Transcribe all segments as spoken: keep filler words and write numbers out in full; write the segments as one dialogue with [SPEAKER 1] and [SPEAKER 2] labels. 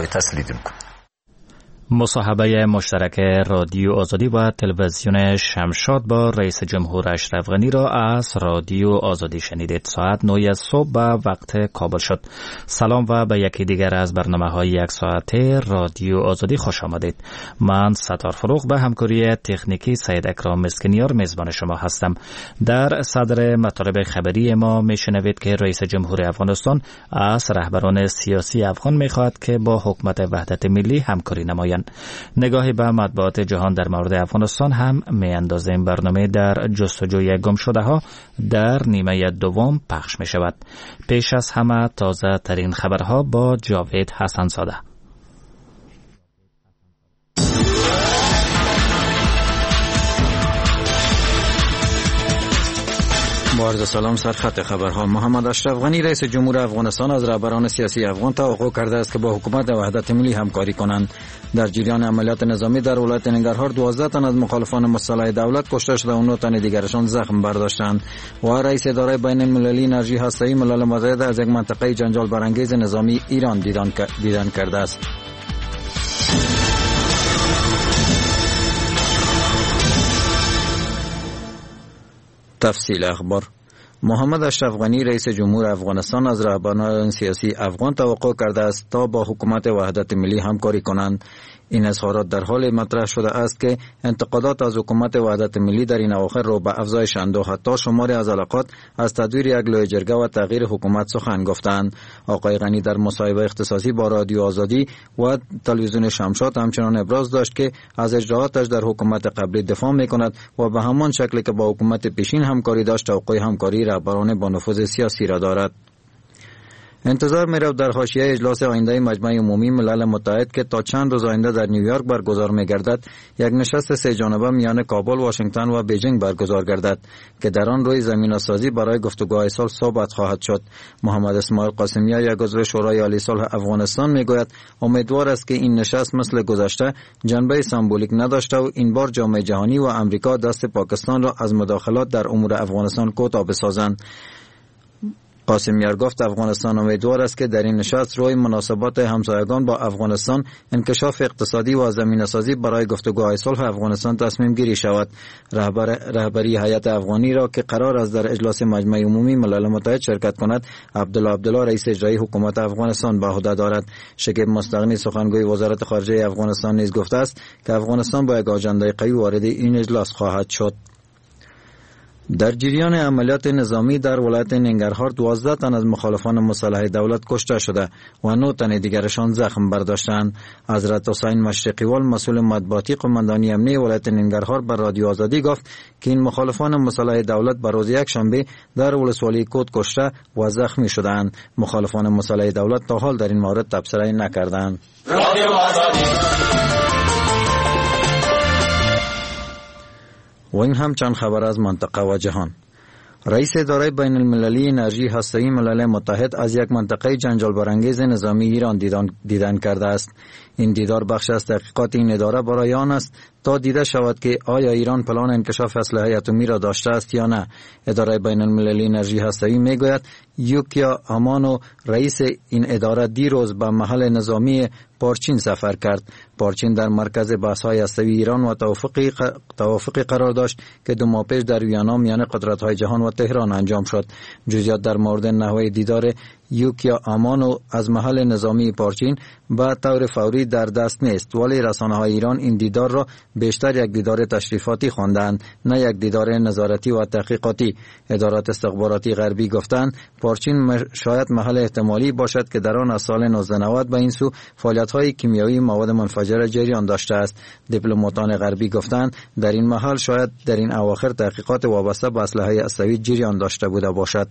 [SPEAKER 1] تسلید میکنم.
[SPEAKER 2] مصاحبه مشترک رادیو آزادی و تلویزیون شمشاد با رئیس جمهور اشرف غنی را از رادیو آزادی شنیدید. ساعت نه صبح به وقت کابل شد. سلام و به یکی دیگر از برنامه‌های یک ساعته رادیو آزادی خوش آمدید. من ستار فروغ به همکاری تکنیکی سید اکرام مسکنیار میزبان شما هستم. در صدر مطالب خبری ما میشنوید که رئیس جمهور افغانستان از رهبران سیاسی افغان میخواهد که با حکومت وحدت ملی همکاری نمایند. نگاهی به مطبوعات جهان در مورد افغانستان هم می اندازیم. برنامه در جستجوی گم شده ها در نیمه دوم پخش می شود. پیش از همه تازه ترین خبرها با جاوید حسن زاده.
[SPEAKER 3] با عرض سلام. سرخط خبرها. محمد اشرف غنی رئیس جمهور افغانستان از رهبران سیاسی افغان توقع کرده است که با حکومت وحدت ملی همکاری کنند. در جریان عملیات نظامی در ولایت ننگرهار دوازده تن از مخالفان مسلح دولت کشته شده و نه تن دیگرشان زخم برداشتند و رئیس اداره بین المللی انرژی هسته‌ای ملال متحد از یک منطقه جنجال برانگیز نظامی ایران دیدن, دیدن کرده است. تفصیل اخبار. محمد اشرف غنی رئیس جمهور افغانستان از رهبران سیاسی افغان توقع کرده است تا با حکومت وحدت ملی همکاری کنند. این اظهارات در حال مطرح شده است که انتقادات از حکومت وحدت ملی در این اواخر رو به افزایش‌اند و حتی شماری از علاقات از تدویر یک لوی جرگه و تغییر حکومت سخن گفتند. آقای غنی در مصاحبه اختصاصی با رادیو آزادی و تلویزیون شمشاد همچنان ابراز داشت که از اجراءاتش در حکومت قبلی دفاع می‌کند و به همان شکلی که با حکومت پیشین همکاری داشت توقع همکاری رهبران با نفوذ سیاسی را دارد. انتظار می رفت در حاشیه اجلاس آینده مجمع عمومی ملل متحد که تا چند روز آینده در نیویورک برگزار می گردد یک نشست سه جانبه میان کابل، واشنگتن و بیجینگ برگزار گردد که در آن روی زمینه‌سازی برای گفتگوهای صلح صحبت خواهد شد. محمد اسماعیل قاسمی‌ها یک عضو شورای عالی صلح افغانستان می گوید امیدوار است که این نشست مثل گذشته جنبه سمبولیک نداشته و این بار جامعه جهانی و امریکا دست پاکستان را از مداخلات در امور افغانستان کوتاه بسازند. قاسمیار گفت افغانستان امیدوار است که در این نشست روی مناسبات همسایگان با افغانستان، انکشاف اقتصادی و زمینه‌سازی برای گفتگوهای صلح افغانستان تصمیم گیری شود. رهبر رهبری هیئت افغانی را که قرار است در اجلاس مجمع عمومی ملل متحد شرکت کند، عبدالله عبدالله رئیس اجرایی حکومت افغانستان به عهده دارد. شکیب مستغنی سخنگوی وزارت خارجه افغانستان نیز گفته است که افغانستان با یک آژانده قوی وارد این اجلاس خواهد شد. در جریان عملیات نظامی در ولایت ننگرهار دوازده تن از مخالفان مسلح دولت کشته شده و نه تن دیگرشان زخم برداشتند. حضرت حسین مشرقیوال مسئول مطبوعاتی قماندانی امنیه ولایت ننگرهار بر رادیو آزادی گفت که این مخالفان مسلح دولت بر روز یک شنبه در ولسوالی کود کشته و زخمی شدند. مخالفان مسلح دولت تا حال در این مورد تبصره نکردند. رادیو آزادی. و این هم چند خبر از منطقه و جهان. رئیس اداره بین المللی انرژی هسته‌ای ملل متحد از یک منطقه جنجال برانگیز نظامی ایران دیدن, دیدن کرده است. این دیدار بخش از تحقیقات این اداره برای آن است تا دیده شود که آیا ایران پلان انکشاف اسلحه اتمی را داشته است یا نه. اداره بین المللی انرژی هسته‌ای میگوید یوکیا امانو رئیس این اداره دیروز به محل نظامی پارچین سفر کرد. پارچین در مرکز بحث‌های هسته‌ای ایران و توافقی توافقی قرار داشت که دو ماه پیش در ویانا میان قدرت‌های جهان و تهران انجام شد. جزئیات در مورد نحوه دیدار یوکیا امانو از محل نظامی پارچین به طور فوری در دست نیست، ولی رسانه‌های ایران این دیدار را بیشتر یک دیدار تشریفاتی خواندند، نه یک دیدار نظارتی و تحقیقاتی. ادارات استخباراتی غربی گفتند پارچین شاید محل احتمالی باشد که در آن از سال نوزده نود به این سو فعالیت‌های کیمیایی مواد منفجره جریان داشته است. دیپلماتان غربی گفتند در این محل شاید در این اواخر تحقیقات وابسته به اسلحه هسته‌ای جریان داشته بوده باشد.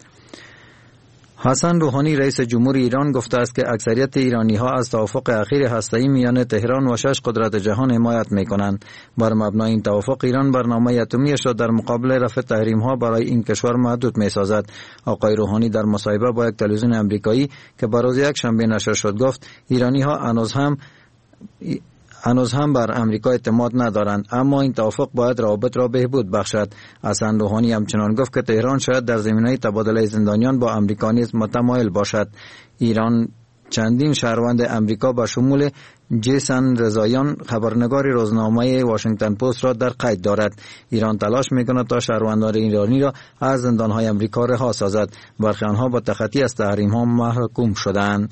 [SPEAKER 3] حسن روحانی رئیس جمهور ایران گفته است که اکثریت ایرانی‌ها از توافق اخیر هسته‌ای میان تهران و شش قدرت جهان حمایت می‌کنند. بر مبنای این توافق ایران برنامه اتمیش را در مقابل رفع تحریم‌ها برای این کشور محدود می‌سازد. آقای روحانی در مصاحبه با یک تلویزیون آمریکایی که بر روز یک شنبه نشر شد گفت ایرانی‌ها هنوز هم هنوز هم بر امریکا اعتماد ندارند، اما این توافق باید روابط را بهبود بخشد. حسن روحانی همچنان گفت که تهران شاید در زمینه تبادله زندانیان با امریکا نیز متمایل باشد. ایران چندین شهروند امریکا به شمول جیسن رضاییان خبرنگار روزنامه واشنگتن پست را در قید دارد. ایران تلاش میکند تا شهروندان ایرانی را از زندانهای امریکا رها سازد. برخی آنها با تخطی از تحریم ها محکوم شدند.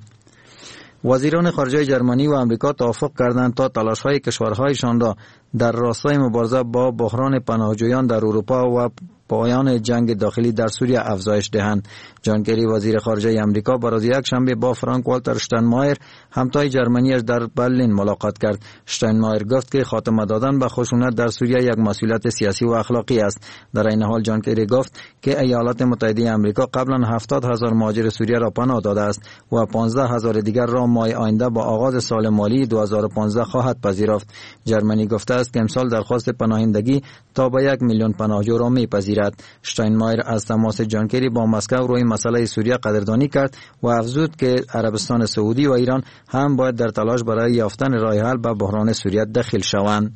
[SPEAKER 3] وزیران خارجه جرمنی و امریکا توافق کردند تا تلاش‌های کشورهایشان را در راستای مبارزه با بحران پناهجویان در اروپا و پایان جنگ داخلی در سوریه افزایش دهند. جان کری وزیر خارجه امریکا بروز یک شنبه با فرانک والتر شتاینمایر همتای جرمنیش در برلین ملاقات کرد. شتاینمایر گفت که خاتمه دادن به خشونت در سوریه یک مسئولیت سیاسی و اخلاقی است. در این حال جان کری گفت که ایالات متحده امریکا قبلا هفتاد هزار مهاجر سوریه را پناه داده است و پانزده هزار دیگر را ماه آینده با آغاز سال مالی دو هزار و پانزده خواهد پذیرفت. جرمنی گفته است که امسال درخواست پناهندگی تا به یک میلیون پناهجو را میپذیرد. شتاینمایر از تماس جان کری با مسکو روی مسئله سوریه قدردانی کرد و افزود که عربستان سعودی و ایران هم باید در تلاش برای یافتن راه حل به بحران سوریه دخیل شوند.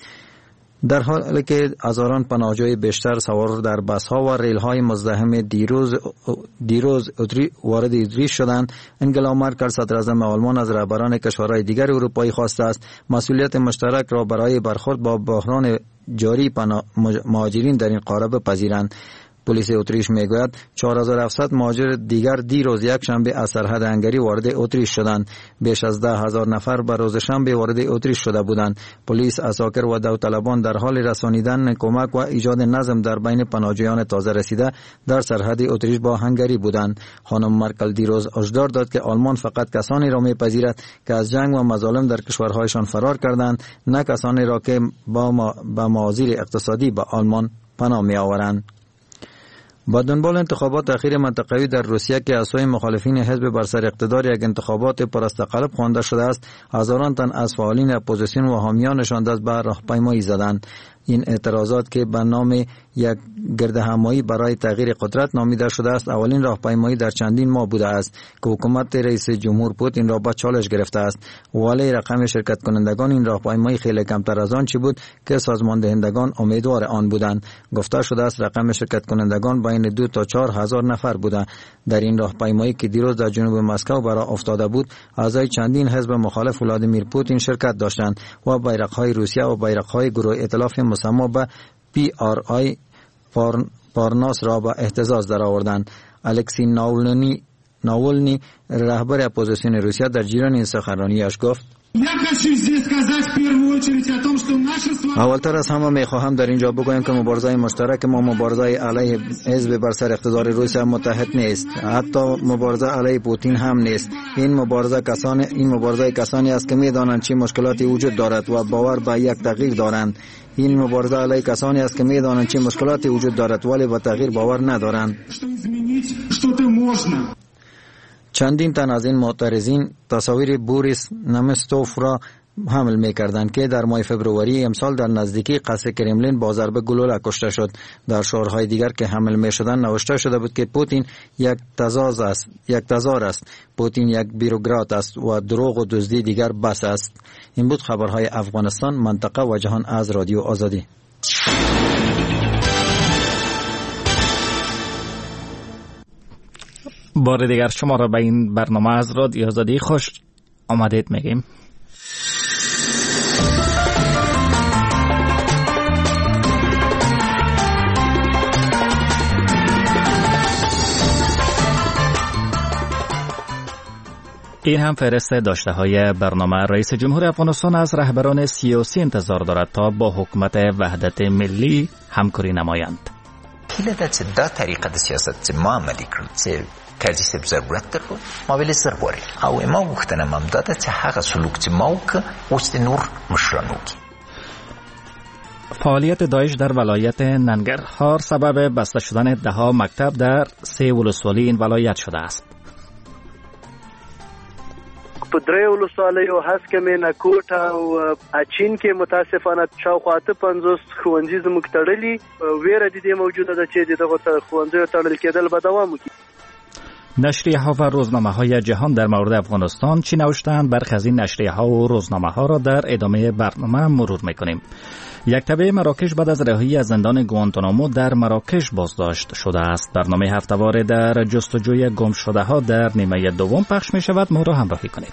[SPEAKER 3] در حالی که هزاران پناهجوی بیشتر سوار در بس‌ها و ریل‌های مزدحم دیروز دیروز وارد اتریش شدند، انگلا مرکل صدراعظم آلمان از رهبران کشورهای دیگر اروپایی خواسته است مسئولیت مشترک را برای برخورد با بحران جاری مهاجرین در این قاره بپذیرند. پلیس اتریش میگوید چهار هزار و هفتصد مهاجر دیگر دیروز یک شنبه از سرحد هنگری وارد اتریش شدند. بیش از ده هزار نفر به روز شنبه وارد اتریش شده بودند. پلیس، عساکر و داوطلبان در حال رسانیدن کمک و ایجاد نظم در بین پناهجویان تازه رسیده در سرحد اتریش با هنگری بودند. خانم مرکل دیروز هشدار داد که آلمان فقط کسانی را میپذیرد که از جنگ و مظالم در کشورهایشان فرار کردند، نه کسانی را که با ما با معاذیر اقتصادی به آلمان پناه میآورند. با دنبال انتخابات اخیر منطقوی در روسیه که از سوی مخالفین حزب بر سر اقتدار یک انتخابات پرستقلب خوانده شده است، هزاران تن از فعالین اپوزیسیون و حامیانشان دست به راهپیمایی زدند. این اعتراضات که به نام یک گردهمایی برای تغییر قدرت نامیده شده است، اولین راهپیمایی در چندین ماه بوده است که حکومت رئیس جمهور پوتین را به چالش گرفته است. ولی رقم شرکت کنندگان این راهپیمایی خیلی کمتر از آن چی بود که سازمان دهندگان امیدوار آن بودند. گفته شده است رقم شرکت کنندگان بین دو تا چهار هزار نفر بوده. در این راهپیمایی که دیروز در جنوب مسکو برای افتاده بود، اعضای چندین حزب مخالف ولادیمیر پوتین شرکت داشتند و بیرق‌های روسیه و بیرق‌های گروه ائتلاف مسمى به پی آر آی پارناس را به اهتزاز درآوردند. الکسی ناولنی ناولنی رهبر اپوزیسیون روسیه در جریان این سخنرانیش گفت: اولتر از همه میخواهم در اینجا بگویم که مبارزه مشترک ما مبارزه علیه حزب بر سر اقتدار روسیه متحد نیست، حتی مبارزه علیه پوتین هم نیست. این مبارزه کسانی این مبارزه کسانی است که میدانند چه مشکلاتی وجود دارد و باور به یک تغییر دارند. این مبارزه علیه کسانی است که میدانند چه مشکلاتی وجود دارد ولی به تغییر باور ندارند. چندین تن از این معترضین تصاویر بوریس نمستوف را حمل می‌کردند که در ماه فبروری امسال در نزدیکی قصر کرملین با ضربه گلوله کشته شد. در شعارهای دیگر که حمل می‌شدند نوشته شده بود که پوتین یک تزار است، یک تزار است. پوتین یک بیروکرات است و دروغ و دزدی دیگر بس است. این بود خبرهای افغانستان، منطقه و جهان از رادیو آزادی.
[SPEAKER 2] بار دیگر شما را به این برنامه از رادیو آزادی خوش آمدید میگیم. این هم فهرست داشته های برنامه. رئیس جمهور افغانستان از رهبران سیاسی انتظار دارد تا با حکومت وحدت ملی همکاری نمایند.
[SPEAKER 1] هیله ده چې دا طریقه د سیاست چې ما عملي کړو چې قاضي صاحب ضرورت درلود ما ویلې زر غواړي او ما غوښتنه هم دا ده چې هغه سلوک چې ما وکړه اوس د نور مشران وکړي.
[SPEAKER 2] فعالیت داعش در ولایت ننگرهار سبب بسته شدن دهها مکتب در سه ولسوالی این ولایت شده است.
[SPEAKER 4] په درې ولسوالیو هسکمې، نکوټ او اچین کې متاسفانه شاوخوا اته پنځوس ښوونځي زموږ تړلي. ویره د دې موجوده ده چې دغه ښوونځیو تړل کېدل به دوام وکړي.
[SPEAKER 2] نشریه ها و روزنامه های جهان در مورد افغانستان چی نوشتند؟ برخی از این نشریه ها و روزنامه ها را در ادامه برنامه مرور میکنیم. یک تبع مراکش بعد از رهایی از زندان گوانتانامو در مراکش بازداشت شده است. برنامه هفته‌واره در جستجوی گم شده ها در نیمه دوم پخش می شود. ما را همراهی کنید.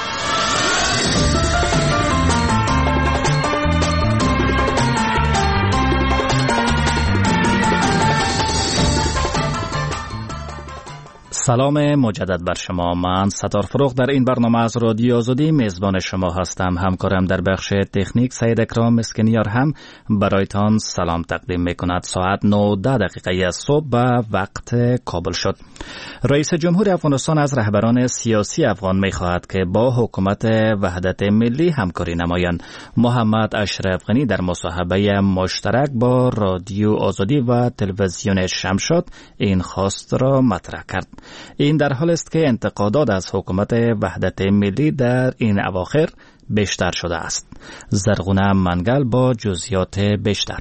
[SPEAKER 2] سلام مجدد بر شما. من ستار فروغ در این برنامه از رادیو آزادی میزبان شما هستم. همکارم در بخش تکنیک سید اکرام مسکنیار هم برایتان سلام تقدیم میکند. ساعت نه دقیقه صبح به وقت کابل شد. رئیس جمهور افغانستان از رهبران سیاسی افغان میخواهد که با حکومت وحدت ملی همکاری نمایند. محمد اشرف غنی در مصاحبه مشترک با رادیو آزادی و تلویزیون شمشاد این خواست را مطرح کرد. این در حال است که انتقادات از حکومت وحدت ملی در این اواخر بیشتر شده است. زرغونه منگل با جزئیات بیشتر.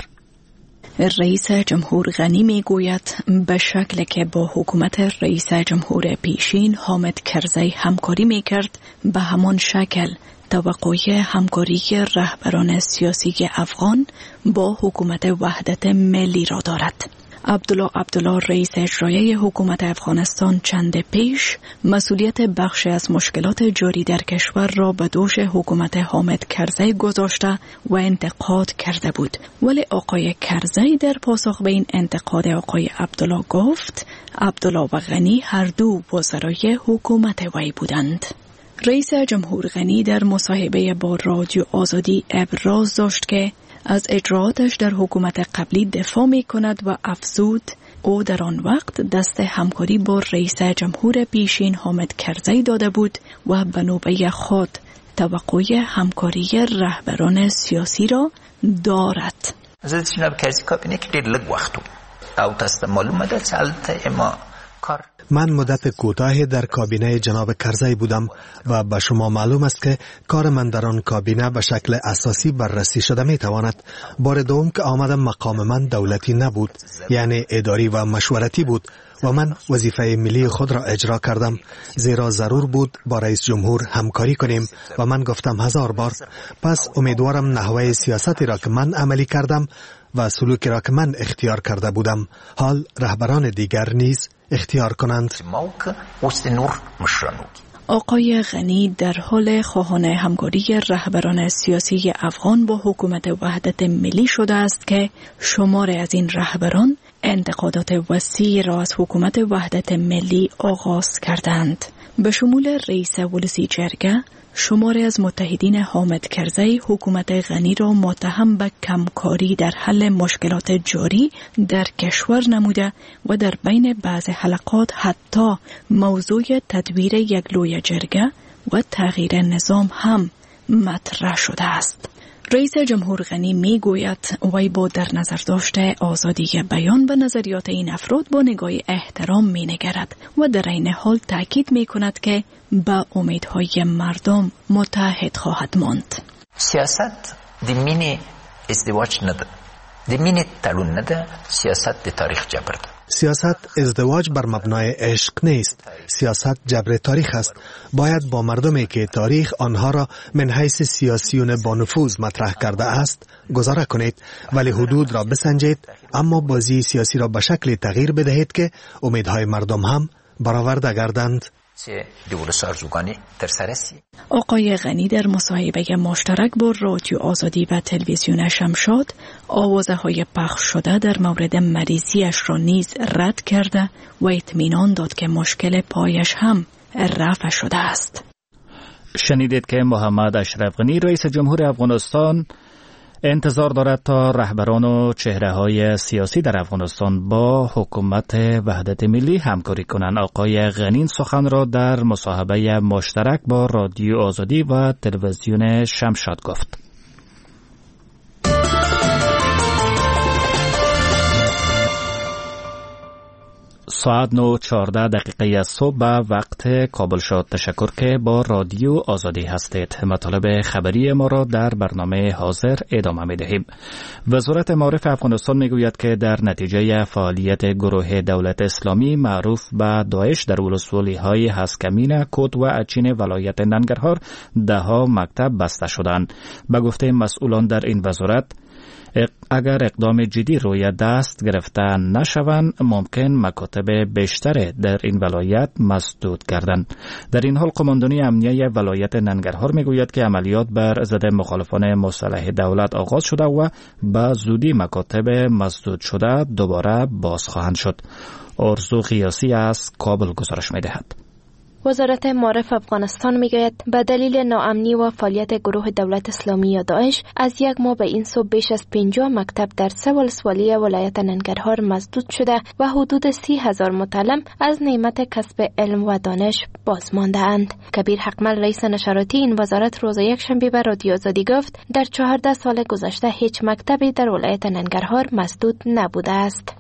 [SPEAKER 5] رئیس جمهور غنی می گوید به شکل که با حکومت رئیس جمهور پیشین حامد کرزی همکاری می کرد، به همان شکل توقع همکاری رهبران سیاسی افغان با حکومت وحدت ملی را دارد. عبدالله عبدالله رئیس اجرایی حکومت افغانستان چند پیش مسئولیت بخش از مشکلات جاری در کشور را به دوش حکومت حامد کرزی گذاشته و انتقاد کرده بود، ولی آقای کرزی در پاسخ به این انتقاد آقای عبدالله گفت عبدالله و غنی هر دو وزرای حکومت وی بودند. رئیس جمهور غنی در مصاحبه با رادیو آزادی ابراز داشت که از اجراعاتش در حکومت قبلی دفاع می کند و افزود او در آن وقت دست همکاری با رئیس جمهور پیشین حامد کرزی داده بود و به نوبه خود توقع همکاری رهبران سیاسی را دارد.
[SPEAKER 1] زه د جناب کرزي کابینه کې ډېر لږ وخت او تاسو ته معلومه ده چې هلته ما کار
[SPEAKER 6] من مدت کوتاهی در کابینه جناب کرزی بودم و به شما معلوم است که کار من در آن کابینه به شکل اساسی بررسی شده می تواند. بار دوم که آمدم مقام من دولتی نبود، یعنی اداری و مشورتی بود و من وظیفه ملی خود را اجرا کردم، زیرا ضرور بود با رئیس جمهور همکاری کنیم و من گفتم هزار بار. پس امیدوارم نحوه سیاستی را که من عملی کردم و سلوکی را که من اختیار کرده بودم حال رهبران دیگر نیز اختیار کنند.
[SPEAKER 5] آقای غنی در حال خواهان همکاری رهبران سیاسی افغان با حکومت وحدت ملی شده است که شمار از این رهبران انتقادات وسیع را از حکومت وحدت ملی آغاز کردند. به شمول رئیس ولسی جرگه، شماری از متحدین حامد کرزی حکومت غنی را متهم به کمکاری در حل مشکلات جاری در کشور نموده و در بین بعض حلقات حتی موضوع تدویر یک لوی جرگه و تغییر نظام هم مطرح شده است. رئیس جمهور غنی می گوید وی با در نظر داشته آزادی بیان به نظریات این افراد با نگاه احترام می نگرد و در این حال تاکید می کند که با امیدهای مردم متحد خواهد ماند.
[SPEAKER 1] سیاست د مینې ازدواج نه ده، د مینې تړون نه ده، سیاست د تاریخ جبر ده.
[SPEAKER 6] سیاست ازدواج بر مبنای عشق نیست، سیاست جبر تاریخ است. باید با مردمی که تاریخ آنها را من حیث سیاسیون با نفوذ مطرح کرده است گذاره کنید، ولی حدود را بسنجید، اما بازی سیاسی را به شکل تغییر بدهید که امیدهای مردم هم برآورده گردند.
[SPEAKER 5] آقای غنی در مصاحبه مشترک با رادیو آزادی و تلویزیون شمشاد آوازه های پخش شده در مورد مریضیش را نیز رد کرده و اطمینان داد که مشکل پایش هم رفع شده است.
[SPEAKER 2] شنیدید که محمد اشرف غنی رئیس جمهور افغانستان انتظار دارد تا رهبران و چهره‌های سیاسی در افغانستان با حکومت وحدت ملی همکاری کنند. آقای غنی سخن را در مصاحبه مشترک با رادیو آزادی و تلویزیون شمشاد گفت. ساعت نه و چهارده دقیقه از صبح به وقت کابل شد. تشکر که با رادیو آزادی هستید. مطالب خبری ما را در برنامه حاضر ادامه می دهیم. وزارت معارف افغانستان می گوید که در نتیجه فعالیت گروه دولت اسلامی معروف به داعش در ولسوالی های هسکمین، کود و اچین ولایت ننگرهار ده ها مکتب بسته شدند. به گفته مسئولان در این وزارت، اگر اقدام جدی روی دست گرفته نشوند ممکن مکاتب بیشتر در این ولایت مسدود گردند. در این حال قماندانی امنیه ولایت ننگرهار میگوید که عملیات بر ضد مخالفان مسلح دولت آغاز شده و به زودی مکاتب مسدود شده دوباره باز خواهند شد. ارزو قیاسی از کابل گزارش میدهد.
[SPEAKER 7] وزارت معارف افغانستان میگوید به دلیل ناامنی و فعالیت گروه دولت اسلامی یا داعش از یک ماه به این سو بیش از پنجاه مکتب در سه ولسوالی ولایت ننگرهار مسدود شده و حدود سی هزار متعلم از نعمت کسب علم و دانش باز مانده اند. کبیر حقمل رئیس نشراتی این وزارت روز یکشنبه به رادیو آزادی گفت در چهارده سال گذشته هیچ مکتبی در ولایت ننگرهار مسدود نبوده است.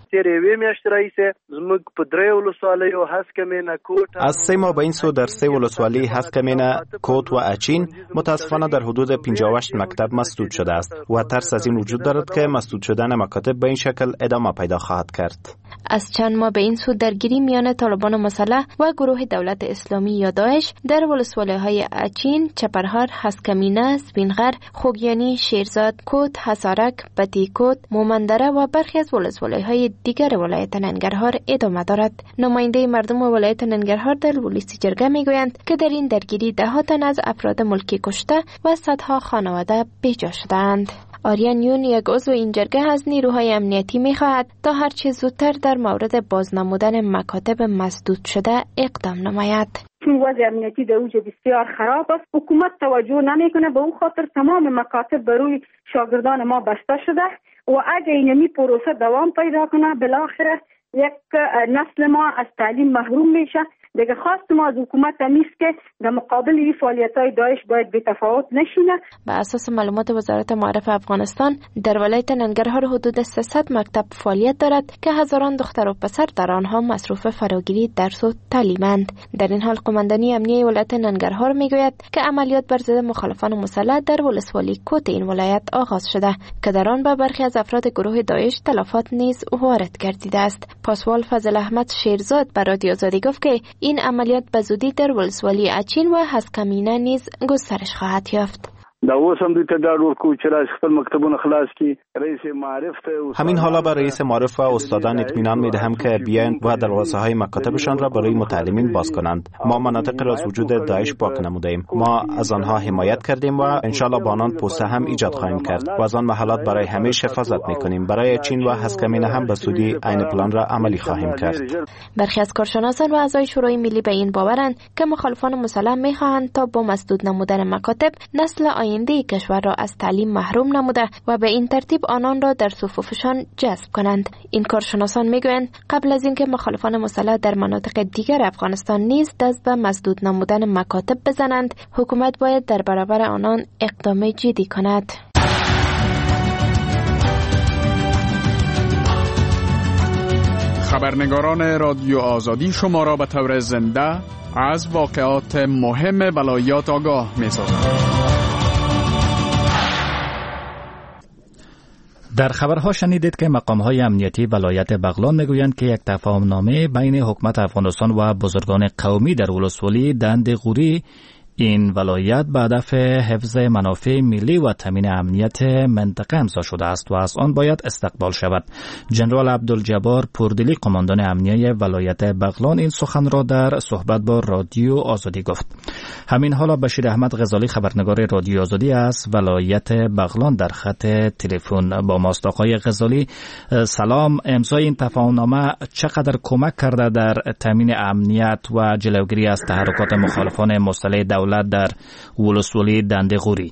[SPEAKER 8] از سه ماه به این سو در سه ولسوالی هسکمین، کود و اچین متاسفانه در حدود پنجاه و هشت مکتب مسدود شده است و ترس از این وجود دارد که مسدود شدن مکاتب به این شکل ادامه پیدا خواهد کرد.
[SPEAKER 7] از چند ماه به این سو درگیری میان طالبان مسلح و گروه دولت اسلامی یا داعش در ولسوالی‌های اچین، چپرهار، هسکمینه، سپینغر، خوگیانی، شیرزاد، کود، حصارک، بتیکود، مومندره و برخی از ولسوالی‌های دیگر ولایت ننگرهار ادامه دارد. نماینده مردم ولایت ننگرهار در ولسی جرگه میگویند که در این درگیری ده ها تن از افراد ملکی کشته و صدها خانواده بیجا شدند. آریان یون یک عضو این جرگه از نیروهای امنیتی می‌خواهد تا هر چه زودتر در مورد بازنمودن مکاتب مسدود شده اقدام نماید.
[SPEAKER 9] چون وضع امنیتی در اوج بسیار خراب است، حکومت توجه نمیکنه، به او خاطر تمام مکاتب بر روی شاگردان ما بسته شده و اگه اینمی پروسه دوام پیدا کنه بالاخره یک نسل ما از تعلیم محروم میشه. دیگه خواست ما از حکومت نیست که در مقابل این فعالیت‌های داعش باید بی‌تفاوت نشینه.
[SPEAKER 7] به اساس معلومات وزارت معارف افغانستان در ولایت ننگرهار حدود سیصد مکتب فعالیت دارد که هزاران دختر و پسر در آنها مصروف فراگیری درس و تعلیمند. در این حال قماندانی امنیه ولایت ننگرهار میگوید که عملیات بر ضد مخالفان مسلح در ولسوالی کوت این ولایت آغاز شده که در آن به برخی از افراد گروه داعش تلفات نیز وارد گردیده است. پاسوال فضل احمد شیرزاد به رادیو آزادی گفت که این عملیات به زودی در ولسوالی اچین و هسکمینه نیز گسترش خواهد یافت.
[SPEAKER 8] همین حالا به رئیس معارف و استادان اطمینان میدهم که بیایند و دروازه های مکاتبشان را برای متعلمین باز کنند. ما مناطق را از وجود داعش پاک نمودیم. ما از آنها حمایت کردیم و انشالله با آنان پوسته هم ایجاد خواهیم کرد و از آن محلات برای همیشه حفاظت میکنیم. برای چین و هسکمینه هم به زودی عین پلان را عملی خواهیم کرد.
[SPEAKER 7] برخی از کارشناسان و اعضای شورای ملی به این باورند که مخالفان مسلح میخواهند تا با مسدود نمودن مکاتب نسل آینده کشور را از تعلیم محروم نموده و به این ترتیب آنان را در صفوفشان جذب کنند. این کارشناسان میگویند قبل از اینکه مخالفان مسلح در مناطق دیگر افغانستان نیز دست به مسدود نمودن مکاتب بزنند، حکومت باید در برابر آنان اقدام جدی کند.
[SPEAKER 10] خبرنگاران رادیو آزادی شما را به طور زنده از واقعات مهم ولایات آگاه می‌سازند.
[SPEAKER 2] در خبرها شنیدید که مقام‌های امنیتی ولایت بغلان میگویند که یک تفاهم‌نامه بین حکومت افغانستان و بزرگان قومی در ولسوالی دند غوری این ولایت به هدف حفظ منافع ملی و تامین امنیت منطقه امضا شده است و از آن باید استقبال شود. جنرال عبدالجبار پوردلی قماندان امنیه ولایت بغلان این سخن را در صحبت با رادیو آزادی گفت. همین حالا بشیر احمد غزالی خبرنگار رادیو آزادی از ولایت بغلان در خط تلفن با ماست. آقای غزالی سلام، امضای این تفاهمنامه چقدر کمک کرده در تامین امنیت و جلوگیری از تحرکات مخالفان مسلح دولت در ولسوالی دنده غوری؟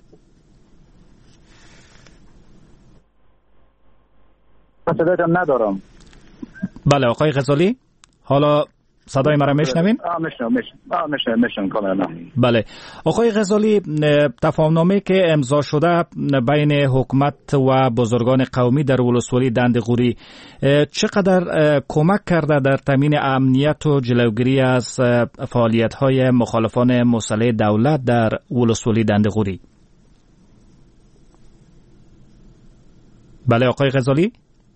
[SPEAKER 11] صداتم ندارم.
[SPEAKER 2] بله آقای غزالی، حالا صدای مرا میشنوین؟
[SPEAKER 11] میشنم میشنم میشنم کاملا.
[SPEAKER 2] بله آقای غزالی، تفاهمنامه که امضا شده بین حکومت و بزرگان قومی در ولسوالی دندغوری چقدر کمک کرده در تامین امنیت و جلوگیری از فعالیت‌های مخالفان مسلح دولت در ولسوالی دندغوری؟ بله آقای غزالی،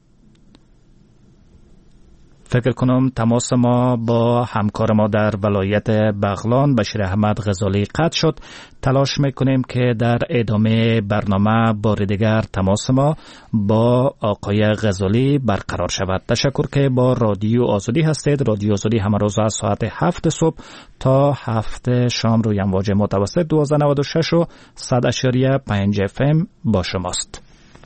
[SPEAKER 2] فکر کنم تماس ما با همکار ما در ولایت بغلان بشیر احمد غزالی قطع شد. تلاش میکنیم که در ادامه برنامه بار دیگر تماس ما با آقای غزالی برقرار شود. تشکر که با رادیو آزادی هستید. رادیو آزادی همه روز از ساعت هفت صبح تا هفت شام روی امواج متوسط دوازده نود و شش و صد اشاریه پنج اف ام با شماست.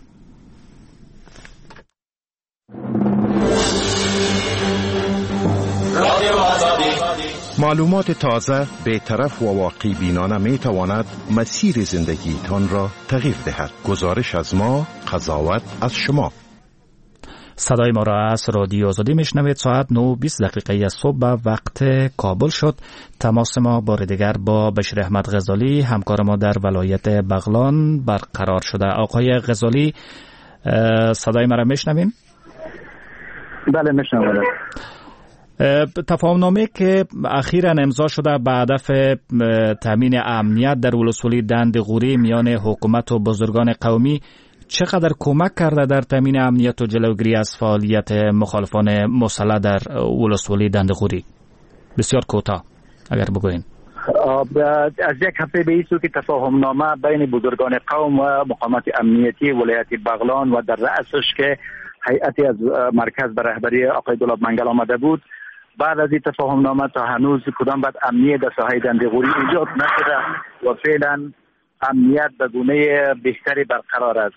[SPEAKER 12] معلومات تازه، بی‌طرف و واقعی بینانه می تواند مسیر زندگیتان را تغییر دهد. گزارش از ما، قضاوت از شما.
[SPEAKER 2] صدای ما را از رادیو آزادی میشنوید. ساعت نه و بیست دقیقه صبح به وقت کابل شد. تماس ما بار دیگر با بشیر احمد غزالی همکار ما در ولایت بغلان برقرار شده. آقای غزالی، صدای ما را میشنوین؟
[SPEAKER 11] بله میشنوم.
[SPEAKER 2] تفاهمنامه که اخیراً امضا شده به هدف تامین امنیت در ولسوالی دندغوری میان حکومت و بزرگان قومی چقدر کمک کرده در تامین امنیت و جلوگیری از فعالیت مخالفان مسلح در ولسوالی دندغوری؟ بسیار کوتاه اگر بگوین.
[SPEAKER 11] از یک هفته به این سو که تفاهمنامه بین بزرگان قوم و مقامات امنیتی ولایت بغلان و در رأسش که هیئتی از مرکز به رهبری آقای دولاب منگل آمده بود، بعد از این تفاهمنامه تا هنوز کدام بعد امنیت در ساحه دندغوری ایجاد نشده و فعلا امنیت به گونه بهتری برقرار است.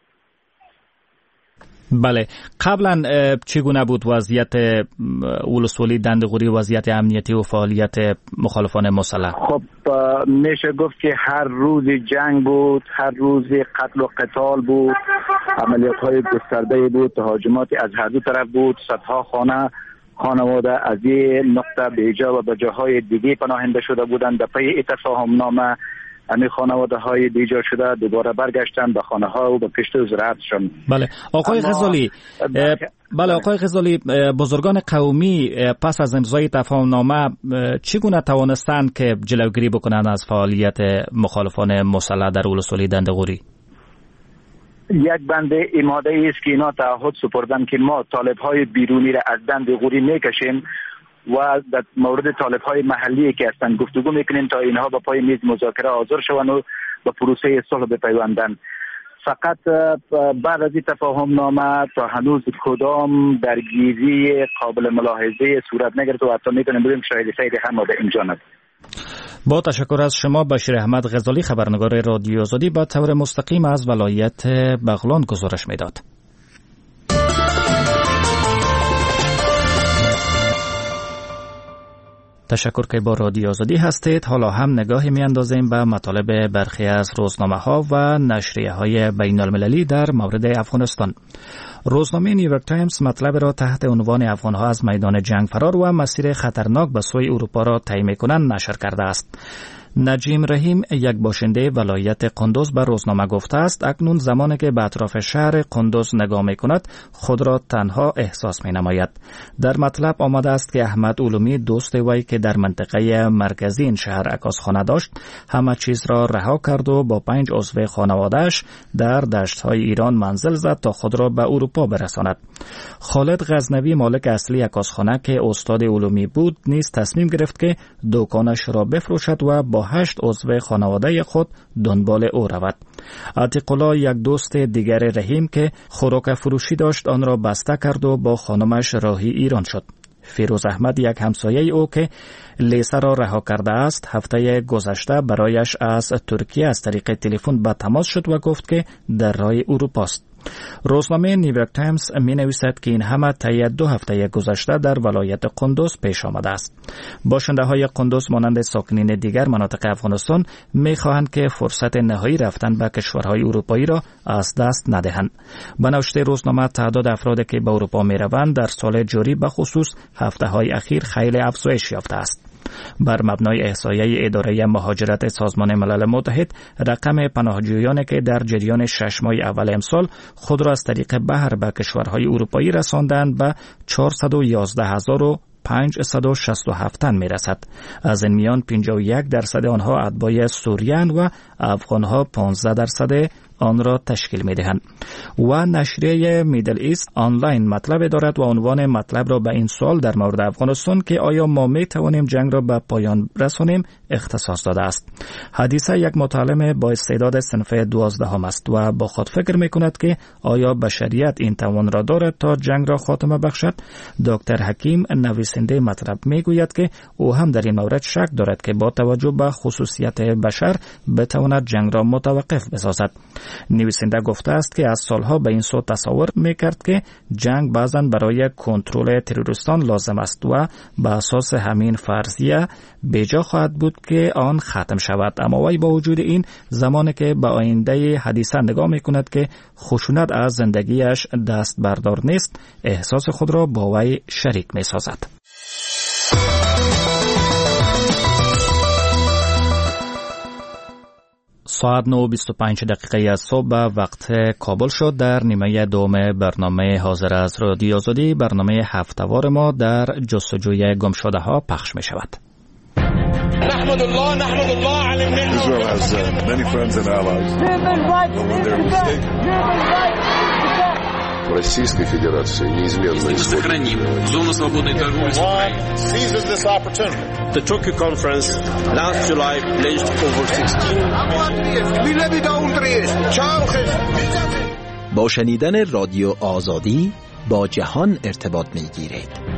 [SPEAKER 2] بله، قبلا چگونه بود وضعیت ولسوالی دندغوری، وضعیت امنیتی و فعالیت مخالفان مسلح؟
[SPEAKER 11] خب میشه گفت که هر روز جنگ بود، هر روز قتل و قتال بود، عملیات های گسترده بود، تهاجمات از هر دو طرف بود، صدها خانه خانواده از این نقطه به جا و به جاهای دیگه پناهنده شده بودند. در پی تفاهمنامه همین خانواده های بیجا شده دوباره برگشتن به خانه ها و به کشت و زراعتشان.
[SPEAKER 2] بله آقای غزالی، بله آقای غزالی، بزرگان قومی پس از امضای تفاهمنامه چگونه توانستند که جلوگیری بکنند از فعالیت مخالفان مسلح در ولسوالی دندغوری؟
[SPEAKER 11] یک بند اماده ای است که اینا تعهد سپردن که ما طالب های بیرونی را از دندغوری میکشیم و در مورد طالب های محلی که هستند گفتگو میکنیم تا اینها با پای میز مذاکره حاضر شوند و به پروسه صلح بپیوندند. فقط بعد از این تفاهمنامه تا هنوز کدام درگیری قابل ملاحظه صورت نگرفت و حتی میتونیم بگیم شاهد سید هم به اینجا ند.
[SPEAKER 2] با تشکر از شما بشیر احمد غزالی، خبرنگار رادیو آزادی، با طور مستقیم از ولایت بغلان گزارش میداد. تشکر که با رادیو آزادی هستید. حالا هم نگاهی میاندازیم به مطالب برخی از روزنامه ها و نشریه های بین المللی در مورد افغانستان. روزنامه نیویورک تایمز مطلب را تحت عنوان افغانها از میدان جنگ فرار و مسیر خطرناک به سوی اروپا را طی می‌کنند نشر کرده است. نجیم رحیم، یک باشنده ولایت قندوز، به روزنامه گفته است اکنون زمانی که به اطراف شهر قندوز نگاه می کند خود را تنها احساس می نماید. در مطلب آمده است که احمد علومی، دوست وی که در منطقه مرکزی این شهر عکاسخانه داشت، همه چیز را رها کرد و با پنج عضو خانواده‌اش در دشت‌های ایران منزل زد تا خود را به اروپا برساند. خالد غزنوی، مالک اصلی عکاسخانه که استاد علومی بود، نیز تصمیم گرفت که دکانش را بفروشد و با هشت عضو خانواده خود دنبال او رود. عتیق الله، یک دوست دیگر رحیم که خوراک فروشی داشت، آن را بسته کرد و با خانمش راهی ایران شد. فیروز احمد، یک همسایه او که لیسه را رها کرده است، هفته گذشته برایش از ترکیه از طریق تلفن به تماس شد و گفت که در راه اروپا است. روزنامه نیویورک تایمز می نویسد که این همه طی دو هفته گذشته در ولایت قندوز پیش آمده است. باشنده های قندوز مانند ساکنین دیگر مناطق افغانستان می خواهند که فرصت نهایی رفتن به کشورهای اروپایی را از دست ندهند. به نوشته روزنامه تعداد افرادی که به اروپا می روند در سال جاری به خصوص هفته های اخیر خیلی افزایش یافته است. بر مبنای احصایه اداره مهاجرت سازمان ملل متحد، رقم پناهجویانی که در جریان شش ماه اول امسال خود را از طریق بحر به کشورهای اروپایی رساندند به چهارصد و یازده هزار و پانصد و شصت و هفت تن می رسد. از این میان پنجاه و یک درصد آنها اتباع سوریان و افغانها پانزده درصد آن را تشکیل می دهند. و نشریه میدل ایست آنلاین مطلب دارد و عنوان مطلب را به این سوال در مورد افغانستان که آیا ما می توانیم جنگ را به پایان رسانیم اختصاص داده است. حدیثه یک متعلم با استعداد صنف دوازدهم است و با خود فکر می کند که آیا بشریت این توان را دارد تا جنگ را خاتمه بخشد. دکتر حکیم نویسنده مطلب می گوید که او هم در این مورد شک دارد که با توجه به خصوصیت بشر بتواند جنگ را متوقف بسازد. نویسنده گفته است که از سالها به این سو تصور میکرد که جنگ بعضاً برای کنترل تروریستان لازم است و به اساس همین فرضیه بجا خواهد بود که آن ختم شود. اما وی با وجود این زمانی که به آینده حدیثه نگاه میکند که خشونت از زندگیش دست بردار نیست، احساس خود را با وی شریک میسازد. ساعت نه و بیست و پنج دقیقه از صبح وقت کابل شد. در نیمه دوم برنامه حاضر از رادیو آزادی، برنامه هفته‌وار ما در جستجوی گمشده ها پخش می شود.
[SPEAKER 13] نحمد الله نحمد الله علی الملت. Israel has uh, many friends and allies. But when they're mistaken. Российской Федерации неизменно
[SPEAKER 14] сохраним зону свободной торговли.
[SPEAKER 13] Seizes this opportunity. The Tokyo conference last July pledged over sixteen.
[SPEAKER 15] با شنیدن رادیو آزادی با جهان ارتباط می‌گیرید.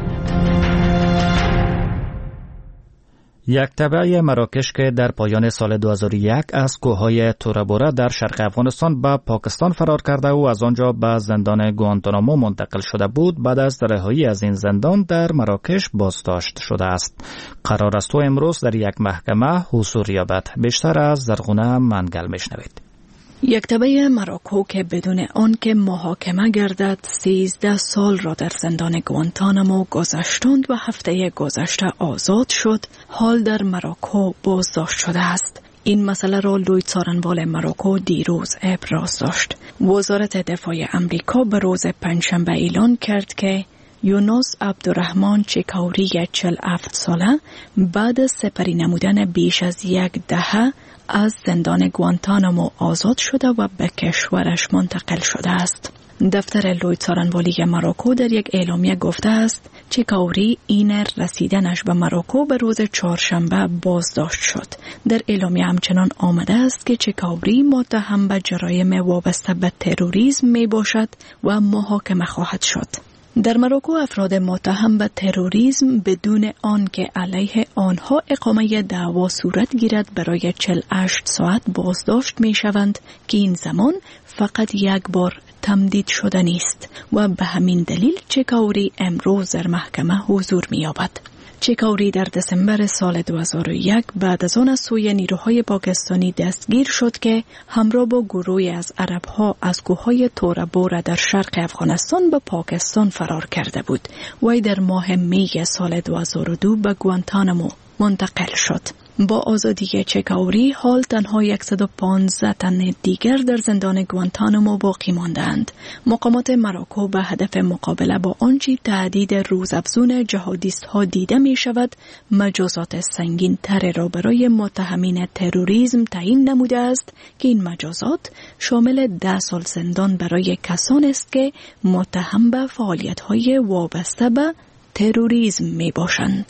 [SPEAKER 2] یک تبع مراکش که در پایان سال دو هزار و یک از کوههای تورابورا در شرق افغانستان به پاکستان فرار کرده و از آنجا به زندان گوانتانامو منتقل شده بود، بعد از رهایی از این زندان در مراکش بازداشت شده است. قرار است و امروز در یک محکمه حضور یابد. بیشتر از زرغونه منگل میشنوید.
[SPEAKER 5] یک تبع مراکو که بدون آن که محاکمه گردد سیزده سال را در زندان گوانتانامو گذشتند و هفته گذشته آزاد شد، حال در مراکو بازداشت شده است. این مسئله را لوی څارنوال مراکو دیروز ابراز داشت. وزارت دفاع امریکا به روز پنجشنبه اعلان کرد که یونس عبدالرحمن چکاوری چهل و هفت ساله بعد از سپری نمودن بیش از یک دهه از زندان گوانتانامو آزاد شده و به کشورش منتقل شده است. دفتر لوی څارنوالی مراکو در یک اعلامیه گفته است چکاوری این رسیدنش به مراکو به روز چهارشنبه بازداشت شد. در اعلامیه همچنان آمده است که چکاوری متهم به جرایم وابسته به تروریسم می باشد و محاکمه خواهد شد. در مراکو افراد متهم به تروریسم بدون آنکه علیه آنها اقامه دعوا صورت گیرد برای چهل و هشت ساعت بازداشت می شوند که این زمان فقط یک بار تمدید شده نیست و به همین دلیل چکاوری امروز در محکمه حضور می یابد. چکاوری در دسامبر سال دو هزار و یک بعد از آن از سوی نیروهای پاکستانی دستگیر شد که همراه با گروهی از عربها از کوههای تورابورا در شرق افغانستان به پاکستان فرار کرده بود. وی در ماه می سال دو هزار و دو به گوانتانامو منتقل شد. با آزادی چکاوری حال تنها صد و پانزده تن دیگر در زندان گوانتانامو باقی ماندند. مقامات مراکو به هدف مقابله با آنچه تهدید روزافزون جهادیست ها دیده می شود مجازات سنگین تر را برای متهمین تروریسم تعیین نموده است که این مجازات شامل ده سال زندان برای کسانی است که متهم به فعالیت های وابسته به تروریسم می باشند.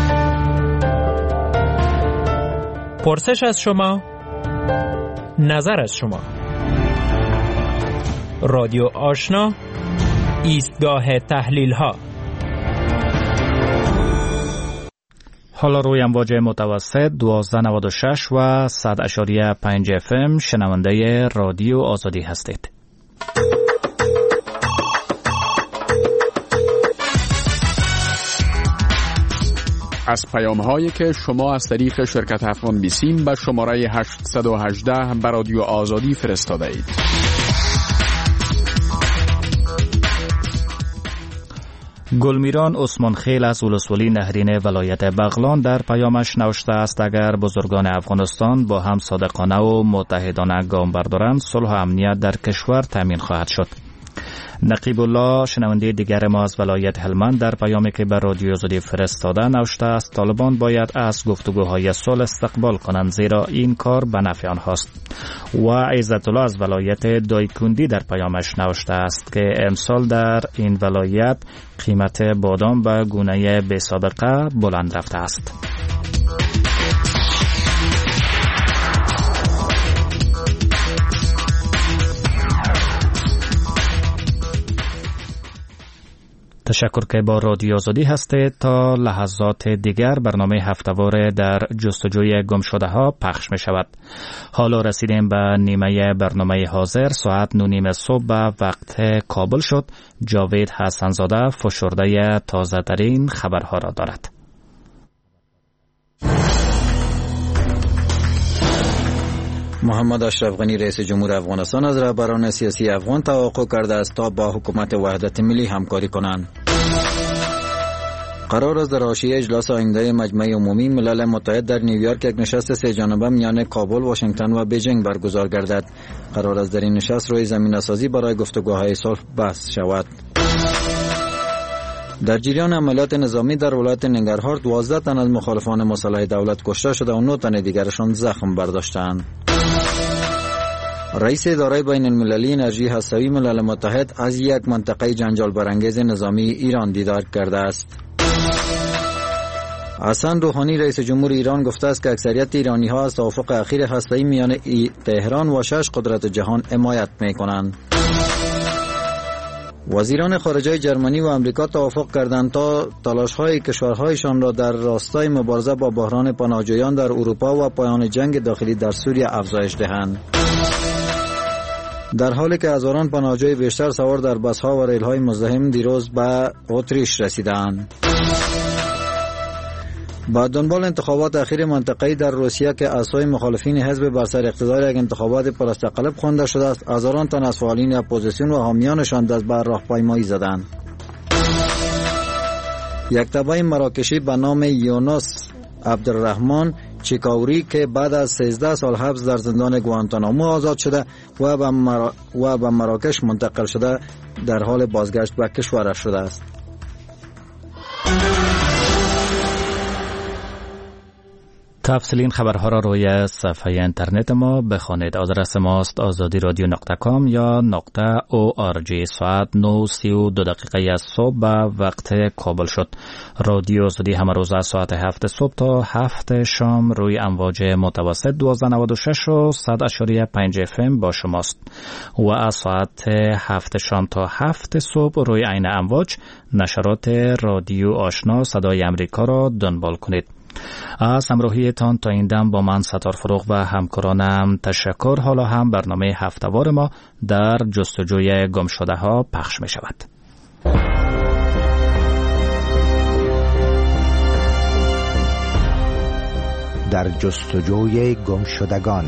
[SPEAKER 16] پرسش از شما، نظر از شما. رادیو آشنا، ایستگاه تحلیل ها.
[SPEAKER 2] حالا روی امواج متوسط دوازده نود و شش و صد اشاریه پنج اف ام شنونده رادیو آزادی هستید.
[SPEAKER 10] از پیام هایی که شما از طریق شرکت افغان بیسیم به شماره هشت یک هشت به رادیو آزادی فرستاده اید.
[SPEAKER 2] گلمیران عثمان خیل از ولسوالی نهرین ولایت بغلان در پیامش نوشته است اگر بزرگان افغانستان با هم صادقانه و متحدانه گام بردارند صلح و امنیت در کشور تامین خواهد شد. نقیب الله شنونده دیگر ما از ولایت هلمند در پیامی که به رادیو آزادی فرستاده نوشته است طالبان باید از گفتگوهای صلح استقبال کنند زیرا این کار به نفع آنهاست. و عزت الله از ولایت دایکندی در پیامش نوشته است که امسال در این ولایت قیمت بادام به گونه بی سابقه بلند رفته است. تشکر که با رادیو آزادی هستید. تا لحظات دیگر برنامه هفته‌واره در جستجوی گم شده ها پخش می شود. حالا رسیدیم به نیمه برنامه حاضر. ساعت نو نیم صبح به وقت کابل شد. جاوید حسنزاده فشرده تازه ترین خبرها را دارد.
[SPEAKER 3] محمد اشرف غنی رئیس جمهور افغانستان از رهبران سیاسی افغان توقع کرده است تا با حکومت وحدت ملی همکاری کنند. قرار است در حاشیه اجلاس آینده مجمع عمومی ملل متحد در نیویورک یک نشست سه جانبه میان کابل، واشنگتن و بیجینگ برگزار گردد. قرار است در این نشست روی زمینه‌سازی برای گفتگوهای صلح بحث شود. در جریان عملیات نظامی در ولایت ننگرهار دوازده تن از مخالفان مسلح دولت کشته شده و نه تن دیگرشان زخم برداشتند. رئیس اداره بین المللی انرژی هسته‌ای ملل متحد از یک منطقه جنجال برانگیز نظامی ایران دیدار کرده است. حسن روحانی رئیس جمهور ایران گفته است که اکثریت ایرانی ها از توافق اخیر هسته‌ای میان تهران و شش قدرت جهان حمایت می‌کنند. وزیران خارجه جرمنی و امریکا توافق کردند تا تلاش‌های کشورهایشان را در راستای مبارزه با بحران پناهجویان در اروپا و پایان جنگ داخلی در سوریه افزایش دهند. در حالی که هزاران پناهجوی بیشتر سوار در بس‌ها و ریل‌های مزدحم دیروز به اتریش رسیدند. با دنبال انتخابات اخیر منطقه‌ای در روسیه که اعضای مخالفین حزب بر سر اقتدار یک انتخابات پرستقلب خوانده شده است، هزاران تن از فعالین اپوزیسیون و حامیانشان دست به راهپیمایی زدند. یک تبع مراکشی به نام یونس عبدالرحمن چیکاوری که بعد از سیزده سال حبس در زندان گوانتانامو آزاد شده و به مر... و به مراکش منتقل شده در حال بازگشت به کشورش شده است.
[SPEAKER 2] تفصیل این خبرها را روی صفحه اینترنت ما بخوانید. آدرس ماست آزادی رادیو نقطه کام یا نقطه او آر جی. ساعت نه سی و دو دقیقه از صبح به وقت کابل شد. رادیو آزادی همه روز از ساعت هفت صبح تا هفت شام روی امواج متوسط دوازده نود و شش و صد اشاری پنج اف ام با شماست و از ساعت هفت شام تا هفت صبح روی عین امواج نشرات رادیو آشنا صدای امریکا را دنبال کنید. از همراهیتان تا این دم با من ستار فروغ و همکارانم تشکر. حالا هم برنامه هفته‌وار ما در جستجوی گم شده ها پخش می شود.
[SPEAKER 17] در جستجوی گم شدگان.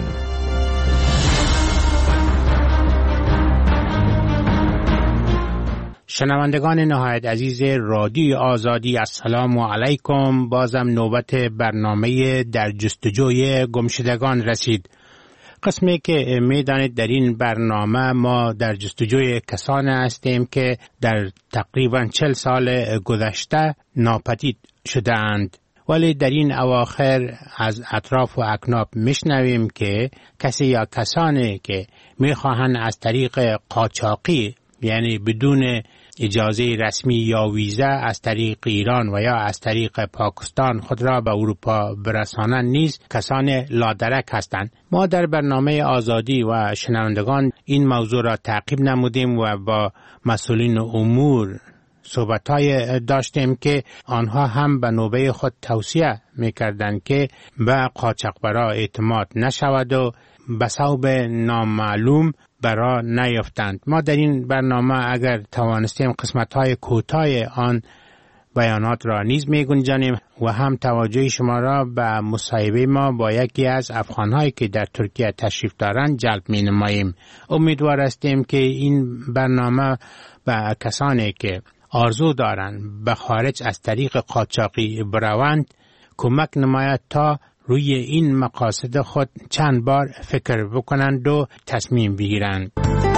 [SPEAKER 18] شنوندگان نهایت عزیز رادیو آزادی، السلام علیکم. بازم نوبت برنامه در جستجوی گمشدگان رسید. قسمی که میدانید در این برنامه ما در جستجوی کسان هستیم که در تقریبا چل سال گذشته ناپدید شده‌اند، ولی در این اواخر از اطراف و اکناف میشنویم که کسی یا کسانی که میخواهند از طریق قاچاقی، یعنی بدون اجازه رسمی یا ویزا، از طریق ایران و یا از طریق پاکستان خود را به اروپا برسانند نیز کسان لادرک هستند. ما در برنامه آزادی و شنوندگان این موضوع را تعقیب نمودیم و با مسئولین امور صحبت‌های داشتیم که آنها هم به نوبه خود توصیه می‌کردند که به قاچاقبرا اعتماد نشود و به ثواب نامعلوم برا نیفتند. ما در این برنامه اگر توانستیم قسمت‌های کوتاه آن بیانات را نیز می گنجانیم و هم توجه شما را به مصاحبه ما با یکی از افغان‌هایی که در ترکیه تشریف دارند جلب می نماییم. امیدوار هستیم که این برنامه به کسانی که آرزو دارند به خارج از طریق قاچاقی بروند کمک نماید تا روی این مقاصد خود چند بار فکر بکنند و تصمیم بگیرند.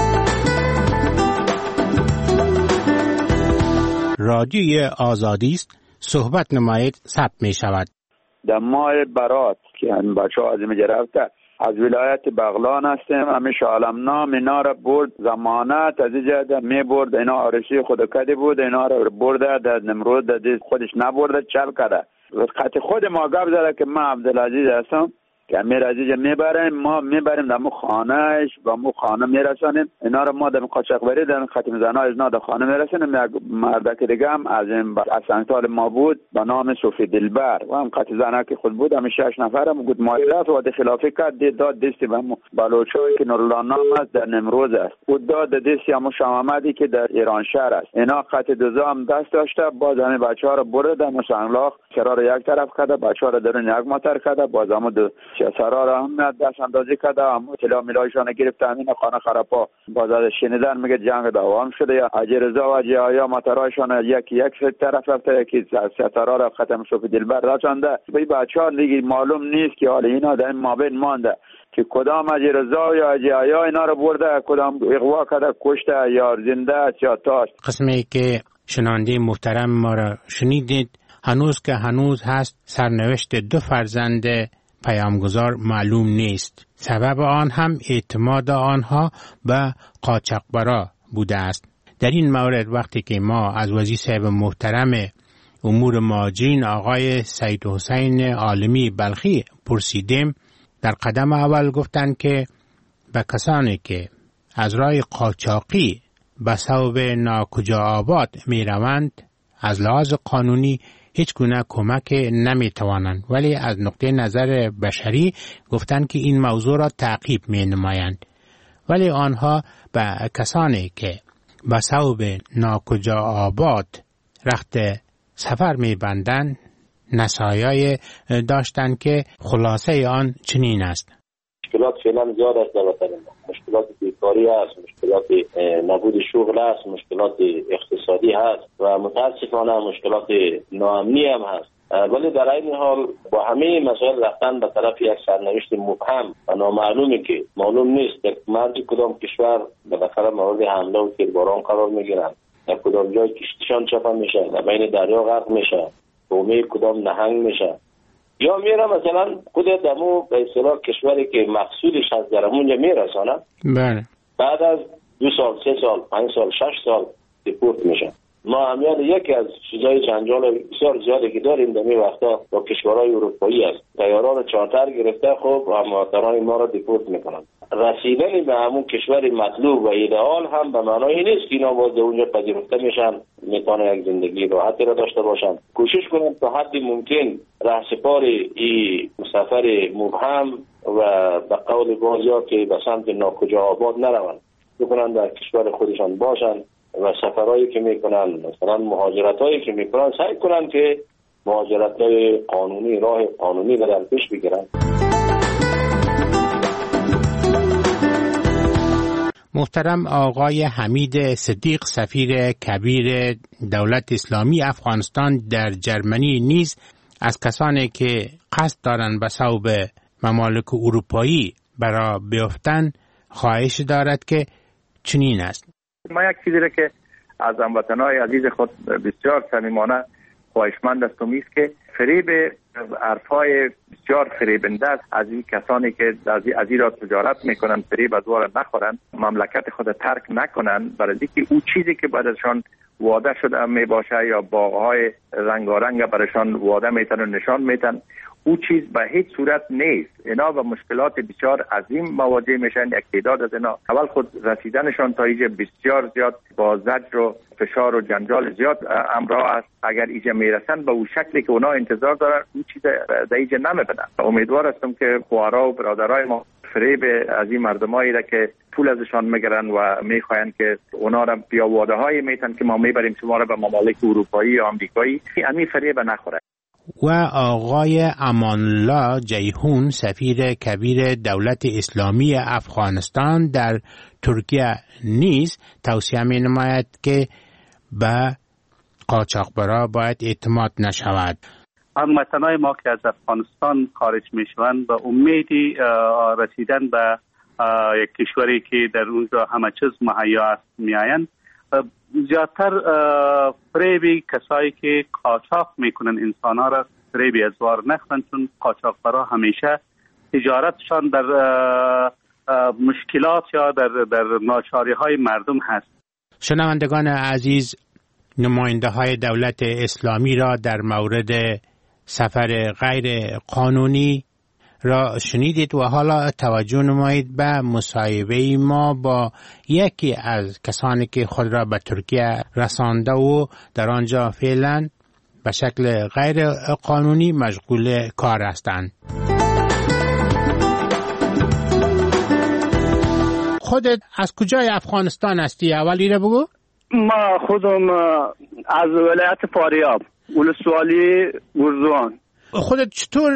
[SPEAKER 18] رادیوی آزادی است، صحبت نمایید ثبت می شود.
[SPEAKER 19] در ماه برات که این بچه ها از اینجا رفته از ولایت بغلان هستیم، همیشه عالم نام اینا را برد زمانت از اینجا می برد، اینا آرشی خود کدی بود، اینا را برده در نمرود در خودش نبرده چل کرده. خط خود ما گفت زده که من عبدالعزیز هستم که امیر عزیز میبریم، ما میبریم در مو خانهش و مو خانه میرسانیم اینا رو. ما در قاچاقبری در ختم زنها از نا در خانه میرسانیم. یک مردک دیگه هم از این از سنگتال ما بود به نام صوفی دلبر و هم ختم زنها که خود بود، همیشه شش نفر هم گفت مایرات و ده خلافی کرد دید داد دستی به بلوچوی که نورالله نام است در نمروز است و داد دستی همو شامامدی که در ایران شهر است. اینا خط دوزا هم دست داشته، باز همین بچه ها رو برده در مسانگلاخ چرا رو یک طرف کرده، بچه ها رو درون یک ماتر کرده، باز همو دو سرا را هم دست اندازی کرده، هم اطلاع میلایشان گرفته، همین خانه خرابا باز از شنیدن میگه جنگ دوام شده یا حاجی رضا و حاجی آیا ماترایشان یکی یک طرف رفته، یکی سرا را ختم صوفی دلبر رسانده. به بچه ها دیگه معلوم نیست که حالا اینا در این مابین مانده که کدام حاجی رضا یا حاجی آیا اینا رو برده، کدام اغوا کرده، کشته یا زنده یا تاست.
[SPEAKER 18] قسمی که شنونده محترم ما را شنیدید هنوز که هنوز هست سرنوشت دو فرزند پیامگذار معلوم نیست. سبب آن هم اعتماد آنها به قاچاقبرا بوده است. در این مورد وقتی که ما از وزیر صاحب محترم امور مهاجرین آقای سید حسین عالمی بلخی پرسیدیم، در قدم اول گفتند که به کسانی که از راه قاچاقی به صوب ناکجا آباد می روند از لحاظ قانونی هیچ گونه کمک نمی توانند، ولی از نقطه نظر بشری گفتند که این موضوع را تعقیب می نمایند. ولی آنها به کسانی که به صوب ناکجا آباد رخت سفر می بندند نصایح داشتند که خلاصه آن چنین است.
[SPEAKER 20] مشکلات فعلا زیاد است در وطن ما. مشکلات بیکاری است، مشکلات نبود شغل است، مشکلات اقتصادی هست و متاسفانه مشکلات ناامنی هم هست. ولی در این حال با همه مسائل رفتن به طرف یک سرنوشت مبهم و نامعلومی که معلوم نیست در مرز کدام کشور بالاخره مورد حمله و تیرباران قرار میگیرند، در کدام جای کشتیشان چپا میشه، در بین دریا غرق میشه، بومه کدام نهنگ میشه، یا میره مثلا خود دمو به اصطلاح کشوری که مقصودش از در اونجا میرسانه،
[SPEAKER 18] بله،
[SPEAKER 20] بعد از دو سال سه سال پنج سال شش سال دیپورت میشن. ما همیان یکی از چیزای جنجال بسیار زیادی که داریم در این وقتا با کشورهای اروپایی است. طیاران چارتر گرفته خب مهاجران ما را دیپورت میکنن. رسیدن به همون کشور مطلوب و ایدئال هم به معنای نیست که اینا باز اونجا پذیرفته میشن، میتونه یک زندگی راحتی را داشته باشن. کوشش کنیم تا حد ممکن رهسپار این سفر مبهم و به قول بعضیا که به سمت ناکجا آباد نروند، بکنن در کشور خودشان باشن و سفرهایی که میکنن، مثلا مهاجرتایی که میکنن، سعی کنن که مهاجرتای قانونی، راه قانونی رو در پیش بگیرن.
[SPEAKER 18] محترم آقای حمید صدیق سفیر کبیر دولت اسلامی افغانستان در جرمنی نیز از کسانی که قصد دارند به صوب ممالک اروپایی برای بیفتن خواهش دارد که چنین است.
[SPEAKER 11] ما یک چیزی را که از هموطنان عزیز خود بسیار صمیمانه خواهشمند است است که فریب حرفای بسیار فریبنده است از این کسانی که از این را تجارت میکنن فریب از وارد نخورن، مملکت خود ترک نکنن، برای اینکه او چیزی که بعد ازشان وعده شده می باشه یا باغهای رنگارنگ برایشان وعده میتن و نشان میتن، او چیز به هیچ صورت نیست. اینا با مشکلات بسیار عظیم مواجه میشن. یک تعداد از اینا اول خود رسیدنشان تا اینجا بسیار زیاد با زجر و فشار و جنجال زیاد همراه است. اگر اینجا میرسن به اون شکلی که اونا انتظار دارن، اون چیز در اینجا نمیبینن. امیدوار هستم که خواهرها و برادرای ما فریب از این مردمایی را که پول ازشان میگیرن و میخواین که اونا را بیا وعده های میتن که ما میبریم شما را به ممالک اروپایی یا آمریکایی، همین فریب نخوره.
[SPEAKER 18] و آقای امانالله جیهون سفیر کبیر دولت اسلامی افغانستان در ترکیه نیز توصیه می نماید که به قاچاقبرا باید اعتماد نشود.
[SPEAKER 21] هموطنان ما که از افغانستان خارج می شوند به امیدی رسیدن به یک کشوری که در اونجا همه چیز مهیا است می آیند، زیادتر فریبی کسایی که قاچاق میکنن انسانها را فریبی ازوار نکنند، چون قاچاقبرا همیشه تجارتشان در مشکلات یا در در ناچاری های مردم هست.
[SPEAKER 18] شنوندگان عزیز، نماینده های دولت اسلامی را در مورد سفر غیر قانونی را شنیدید و حالا توجه نمایید به مصاحبه ما با یکی از کسانی که خود را به ترکیه رسانده و در آنجا فعلا به شکل غیر قانونی مشغول کار هستند. خودت از کجای افغانستان هستی؟ اولی را بگو.
[SPEAKER 22] ما خودم از ولایت فاریاب، ولسوالی گرزوان.
[SPEAKER 18] خودت چطور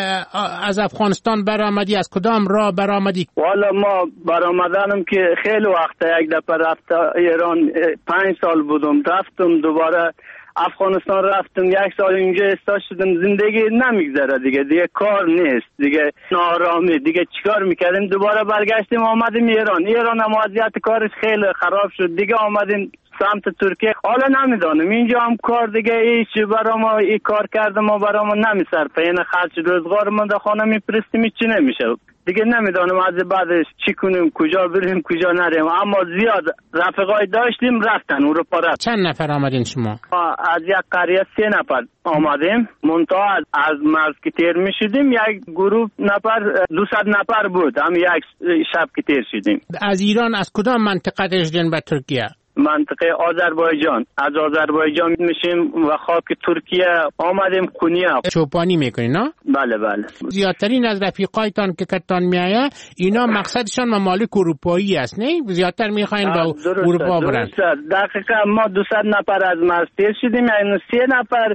[SPEAKER 18] از افغانستان برآمدی؟ از کدام راه برآمدی؟
[SPEAKER 22] والا ما برآمدنم که خیلی وقت یک دفعه رفت ایران، پنج سال بودم، رفتم دوباره افغانستان، رفتم یک سال اینجا استاش شدم، زندگی نمیگذره دیگه، دیگه کار نیست دیگه، نارامی دیگه، چیکار میکردیم؟ دوباره برگشتیم آمدیم ایران. ایران هم وضعیت کارش خیلی خراب شد دیگه، آمدیم سمت ترکیه. حالا نمیدانم اینجا هم کار دیگه هیچ برای ما این کار کردم و برای ما نمیصرفه، این خرج روزگار من در خانه میپرستیم چی نمیشه دیگه. نمیدانم از بعدش چی کنیم، کجا بریم کجا نریم. اما زیاد رفقای داشتیم رفتن اروپا رفت.
[SPEAKER 18] چند نفر آمدین شما؟
[SPEAKER 22] از یک قریه سه نفر آمدیم، منتها از مرز که تیر میشدیم یک گروه نفر دویست نفر بود، هم یک شب که تیر شدیم.
[SPEAKER 18] از ایران از کدام منطقه رسیدین به ترکیه؟
[SPEAKER 22] منطقه آذربایجان. از آذربایجان میشیم و خاک ترکیه آمدیم کنیا.
[SPEAKER 18] چوپانی میکنین نه؟
[SPEAKER 22] بله بله.
[SPEAKER 18] زیادترین از رفیقایتان که کتان میایه اینا مقصدشان ممالک اروپایی است نه؟ زیادتر میخواین به اروپا برن.
[SPEAKER 22] دقیقا ما دویست نفر از مرز تیر شدیم، یعنی سه نفر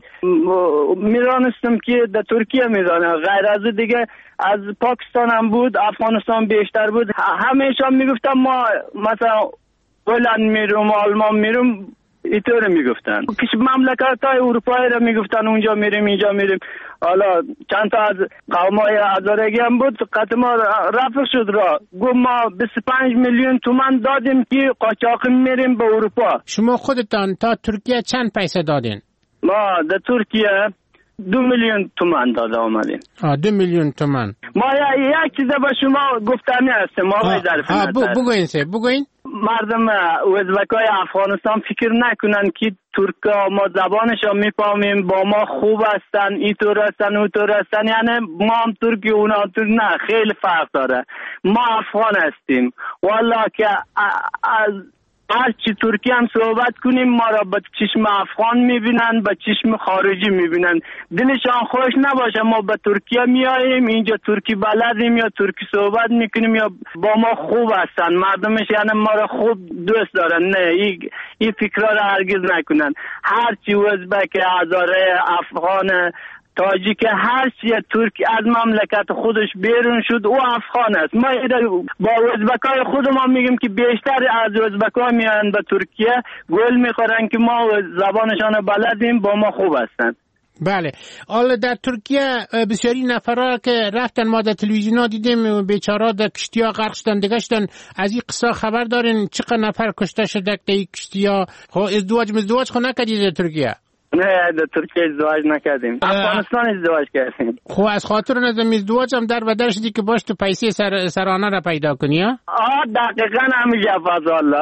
[SPEAKER 22] میرانستم که در ترکیه میرانه، غیر از دیگه از پاکستان هم بود، افغانستان بیشتر بود. همیشه میگفتم ما مثلا هلند میرم، آلمان میرم، اینطور میگفتن. کش مملکت های اروپایی را میگفتن اونجا میریم اینجا میریم. حالا چند تا از قوم های هزارگی هم بود، قطع ما رفع شد را گو ما بیست و پنج میلیون تومان دادیم که قاچاق میریم به اروپا.
[SPEAKER 18] شما خودتان تا ترکیه چند پیسه دادین؟
[SPEAKER 22] ما در ترکیه دو میلیون تومان داده آمدیم.
[SPEAKER 18] آه دو میلیون تومان.
[SPEAKER 22] ما یک چیز به شما گفتنی هستیم، ما باید ظرف
[SPEAKER 18] نظر. بگوین سه بگوین.
[SPEAKER 22] مردم ازبکای افغانستان فکر نکنن که ترکا ما زبانشان میفهمیم، با ما خوب هستن، اینطور هستن اونطور هستن، یعنی ما هم ترکی اونا ترک، نه خیلی فرق داره. ما افغان هستیم والله که از هر چی ترکی هم صحبت کنیم ما را به چشم افغان میبینن، به چشم خارجی میبینن. دلشان خوش نباشه ما به ترکیه میاییم، اینجا ترکی بلدیم یا ترکی صحبت میکنیم یا با ما خوب هستن مردمش، یعنی ما را خوب دوست دارن. نه این ای فکرها را هرگز نکنن. هر چی ازبک، هزاره، افغان، تاجیک، هر چی ترکی از مملکت خودش بیرون شد او افغان است. ما با ازبکای خودمان میگیم که بیشتر از ازبکا میان به ترکیه گل میخورن که ما زبانشان بلدیم، با ما خوب هستن.
[SPEAKER 18] بله. حالا در ترکیه بسیاری نفرها که رفتن، ما در تلویزیون دیدیم بیچارا در کشتیا غرق شدن دیگه شدن. از این قصه خبر دارین؟ چقدر نفر کشته شده در این کشتیا؟ خب ازدواج مزدواج خو نکردید در ترکیه؟
[SPEAKER 22] نه در ترکیه ازدواج نکردیم، افغانستان ازدواج کردیم.
[SPEAKER 18] خب از خاطر نظم ازدواج هم در بدر شدی که باش تو پیسه سر سرانه را پیدا کنی ها؟
[SPEAKER 22] آه دقیقا همیشه فضالله.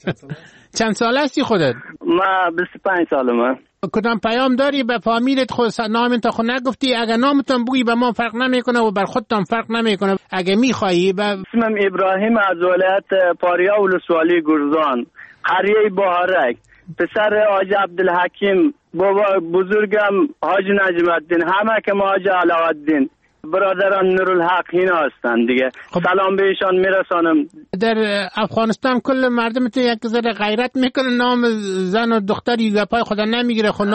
[SPEAKER 18] چند سال هستی خودت؟
[SPEAKER 22] ما بیست و پنج سالمه.
[SPEAKER 18] کدام پیام داری به فامیلت؟ خود نامت خود نگفتی؟ اگر نامتون بگی به ما فرق نمیکنه و بر خودتان فرق نمیکنه. اگه میخوایی به
[SPEAKER 22] اسمم ابراهیم از ولایت فاریا ولسوالی گرزان، قریه بهارک، پسر حاج عبدالحکیم، بابا بزرگم حاج نجم الدین، همه که ما حاج علاءالدین. برادران نورالحق اینا هستن دیگه. خب. سلام به ایشان میرسانم.
[SPEAKER 18] در افغانستان کل مردم تو یک ذره غیرت میکنه، نام زن و دختری گپای خدا نمیگیره. خب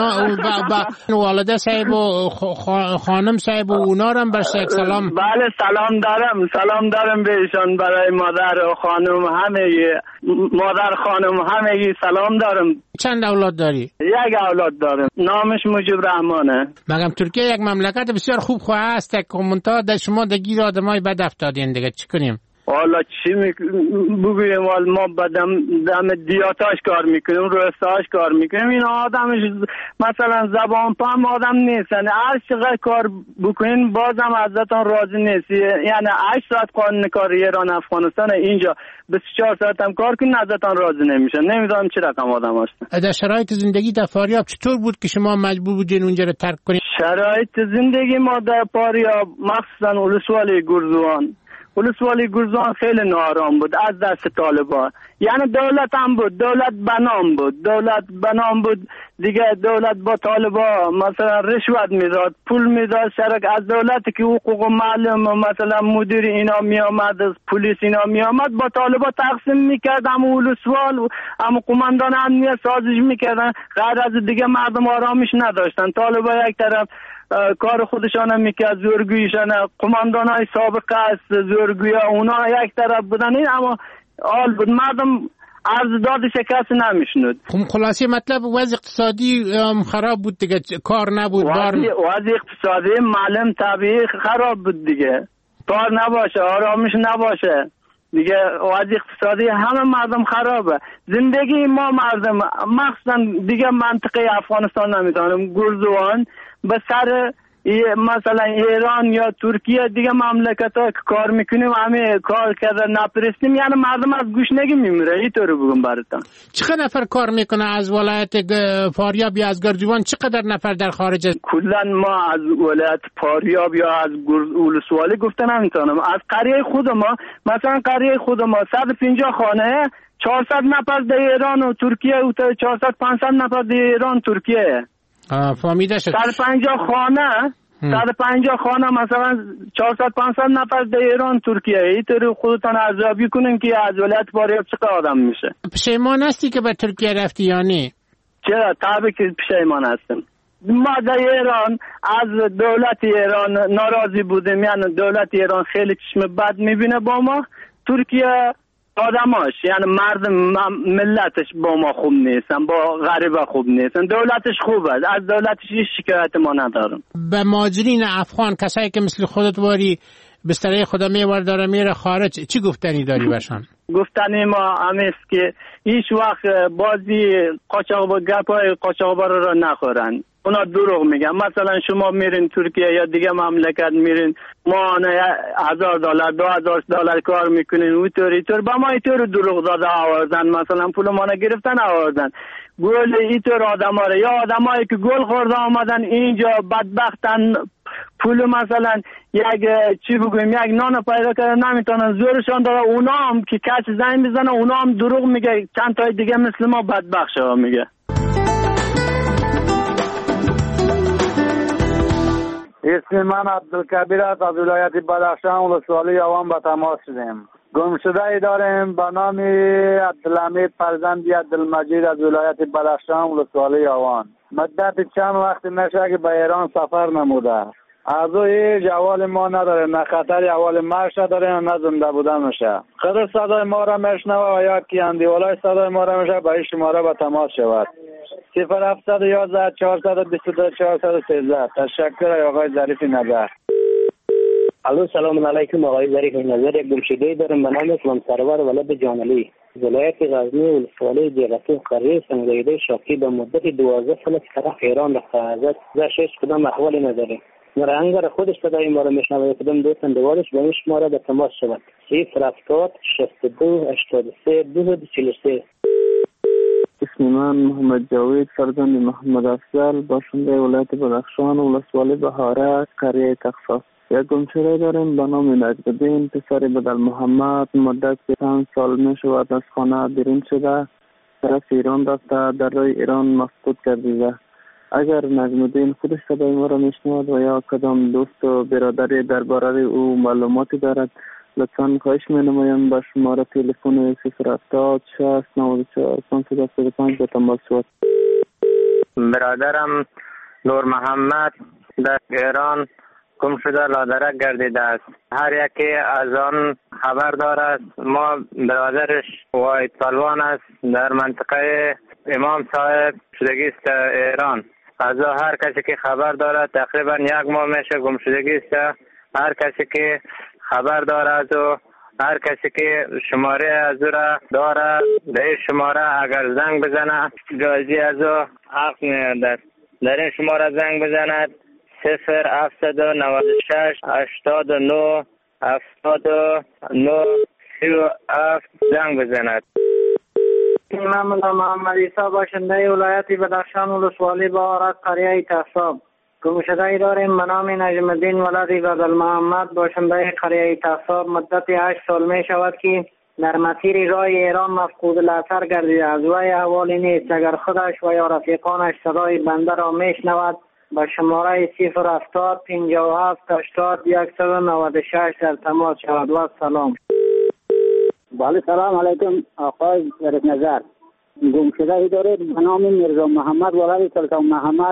[SPEAKER 18] با والده صاحب و خانم صاحب و اونا رو هم برش یک سلام.
[SPEAKER 22] بله سلام دارم، سلام دارم به ایشان، برای مادر و خانم همه، مادر خانم همه سلام دارم.
[SPEAKER 18] چند اولاد داری؟
[SPEAKER 22] یک اولاد دارم، نامش مجیب رحمانه.
[SPEAKER 18] مگم ترکیه یک مملکت بسیار خوب خواه است، منتها در شما در گیر آدمای بد افتادین دیگه، چی کنیم؟
[SPEAKER 22] والا چی بگویم، والا ما بدم دم دیاتاش کار میکنیم، روستاش کار میکنیم. این آدمش مثلا زبان پام آدم نیستن، هر چقدر کار بکنین بازم ازتون راضی نیستی. یعنی هشت ساعت قانون کار ایران افغانستان، اینجا بیست و چهار ساعت هم کار کنین ازتون راضی نمیشن. نمیدونم چه رقم آدم هستن.
[SPEAKER 18] در شرایط زندگی در فاریاب چطور بود که شما مجبور بودین اونجا رو ترک کنین؟
[SPEAKER 22] شرایط زندگی ما در فاریاب مخصوصا ولسوالی گرزوان ولسوالی گرزوان خیلی ناآرام بود از دست طالبان. یعنی دولت هم بود، دولت بنام بود، دولت بنام بود دیگه. دولت با طالبان مثلا رشوت میداد، پول میداد شرک از دولتی که حقوق معلم مثلا مدیر اینا می آمد، پلیس اینا می آمد، با طالبان تقسیم میکرد. هم ولسوال هم قماندان امنیت سازش میکردن، غیر از دیگه مردم آرامش نداشتن. طالبان یک طرف کار خودشان هم میکرد، زورگویشان، قماندان های سابقه است زورگوی اونا یک طرف بودن. این اما حال بود، مردم عرض داد شکست نمیشند.
[SPEAKER 18] خلاصه مطلب وضع اقتصادی خراب بود دیگه، کار نبود.
[SPEAKER 22] وضع, وضع اقتصادی معلم طبیعی خراب بود دیگه، کار نباشه، آرامش نباشه دیگه، وضع اقتصادی همه مردم خرابه. زندگی ما مردم مخصوصا دیگه منطقه افغانستان نمیتونم گرزوان به سر مثلا ایران یا ترکیه دیگه مملکت ها که کار میکنیم همه کار کرده نپرستیم، یعنی مردم از گوشنگی میمیره. اینطور بگم براتون.
[SPEAKER 18] چقدر نفر کار میکنه از ولایت فاریاب یا از گرزوان؟ چقدر نفر در خارج؟
[SPEAKER 22] کلا ما از ولایت فاریاب یا از ولسوالی گفته نمیتونم. از قریه خود ما مثلا قریه خود ما صد و پنجاه خانه، چهارصد نفر در ایران و ترکیه و چهارصد پانصد نفر در ایران ترکیه.
[SPEAKER 18] فهمیده شد.
[SPEAKER 22] صد و پنجاه خانه صد و پنجاه خانه مثلا چهارصد پانصد نفر در ایران ترکیه. اینطوری خودتان ارزیابی کنین که از ولایت فاریاب چقدر آدم میشه.
[SPEAKER 18] پشیمان هستی که به ترکیه رفتی یا نه؟
[SPEAKER 22] چرا؟ طبعا که پشیمان هستم. ما در ایران از دولت ایران ناراضی بودیم، یعنی دولت ایران خیلی چشم بد میبینه با ما. ترکیه آدماش یعنی مردم ملتش با ما خوب نیستن، با غریبه خوب نیستن. دولتش خوبه، از دولتش هیچ شکایت ما ندارم.
[SPEAKER 18] به مهاجرین افغان، کسایی که مثل خودت واری بستره خدا میور داره میره خارج، چی گفتنی داری باشن؟
[SPEAKER 22] گفتنی ما همیست که هیچ وقت بازی قاچاق گپای قاچاقبر را نخورن. اونا دروغ میگن. مثلا شما میرین ترکیه یا دیگه مملکت میرین، ما هزار دلار دو هزار دلار کار میکنین، اونطور اینطور با ما اینطور دروغ داده آوردن، مثلا پول ما گرفتن آوردن. گل اینطور آدم ها یا آدم هایی که گل خورده آمدن اینجا بدبختن، پول مثلا یک چی بگویم یک نان پیدا کردن نمیتونن، زورشان داره. اونا هم که کچ زنگ میزنه اونا هم دروغ میگه. چند تای دیگه مثل ما بدبخت شما میگه.
[SPEAKER 1] اسم من عبدالکبیر است، از ولایت بدخشان ولسوالی یاوان به تماس شدیم. گمشده ای داریم به نام عبدالحمید فرزندی عبدالمجید از ولایت بدخشان ولسوالی یاوان. مدت چند وقت میشه که به ایران سفر نموده. از او هیچ احوال ما نداره، نه خطر احوال مرش نداره نه زنده بودن میشه. خدا صدای ما را میشنوه و یا کی اندیولای صدای ما را میشه به این شماره به تماس شود. صفر هفتصد و یازده چهارصد و بیست و دو چهارصد و سیزده. تشکر آقای ظریف نظر.
[SPEAKER 4] الو سلام علیکم آقای ظریف نظر. یک گمشده دارم به نام اسلام سرور ولد جانلی، ولایت غزنی ولسوالی دیرتون قریه سنگایده شاکی. به مدت دوازده سال طرف ایران رفته ازت زشش کدام احوال نداره. مرانگر خودش صدای ما را میشنوه، کدام دوستان دوالش به این شماره به تماس شود. صفر هفتاد شصت و دو هشتاد و سه دو چهل و سه.
[SPEAKER 23] اسم من محمد جاوید فرزند محمد افضل، باشنده ولایت بدخشان ولسوالی بهاره قریه تخفاف. یک گمشده داریم به نام نجم‌الدین پسر بدل محمد. مدت چند سال می شود از خانه بیرون شده، طرف ایران رفته، در راه ایران مفقود گردیده. اگر نجم الدین خودش صدای ما را میشنود و یا کدام دوست و برادری درباره او معلوماتی دارد، لطفاً خواهش می‌نمایم با شماره تلفن صفر هفتاد شصت نود و چهار پانصد و هفتاد و پنج به تماس شود.
[SPEAKER 4] برادرم نور محمد در ایران گم شده لادرک گردیده است. هر یکی از آن خبر دارد. ما برادرش واحد پلوان است، در منطقه امام صاحب شدگی است ایران. از هر کسی که خبر دارد تقریبا یک ماه میشه گم شدگی است. هر کسی که خبر دارد و هر کسی که شماره از او را دارد به این شماره اگر زنگ بزنه جایزی از او حق می‌یابد. در این شماره زنگ بزند صفر هفتصد و نود و شش هشتاد و نه هفتاد و نه سی و هفت زنگ بزند.
[SPEAKER 1] من محمد عیسی باشنده ولایت بدخشان ولسوالی بهارک قریه تحصاب. گمشده داریم به نام نجم الدین ولد بدل محمد باشنده قریه تحصاب. مدت هشت سال می شود که در مسیر راه ایران مفقود الاثر گردیده. از وی احوالی نیست. اگر خودش و یا رفیقانش صدای بنده را میشنود به شماره صفر هفتاد پنجاه و هفت هشتاد صد و نود و شش در تماس شود. و سلام.
[SPEAKER 6] بله سلام علیکم آقای ظریف نظر. گمشده دارید به نام میرزا محمد ولد سلطان محمد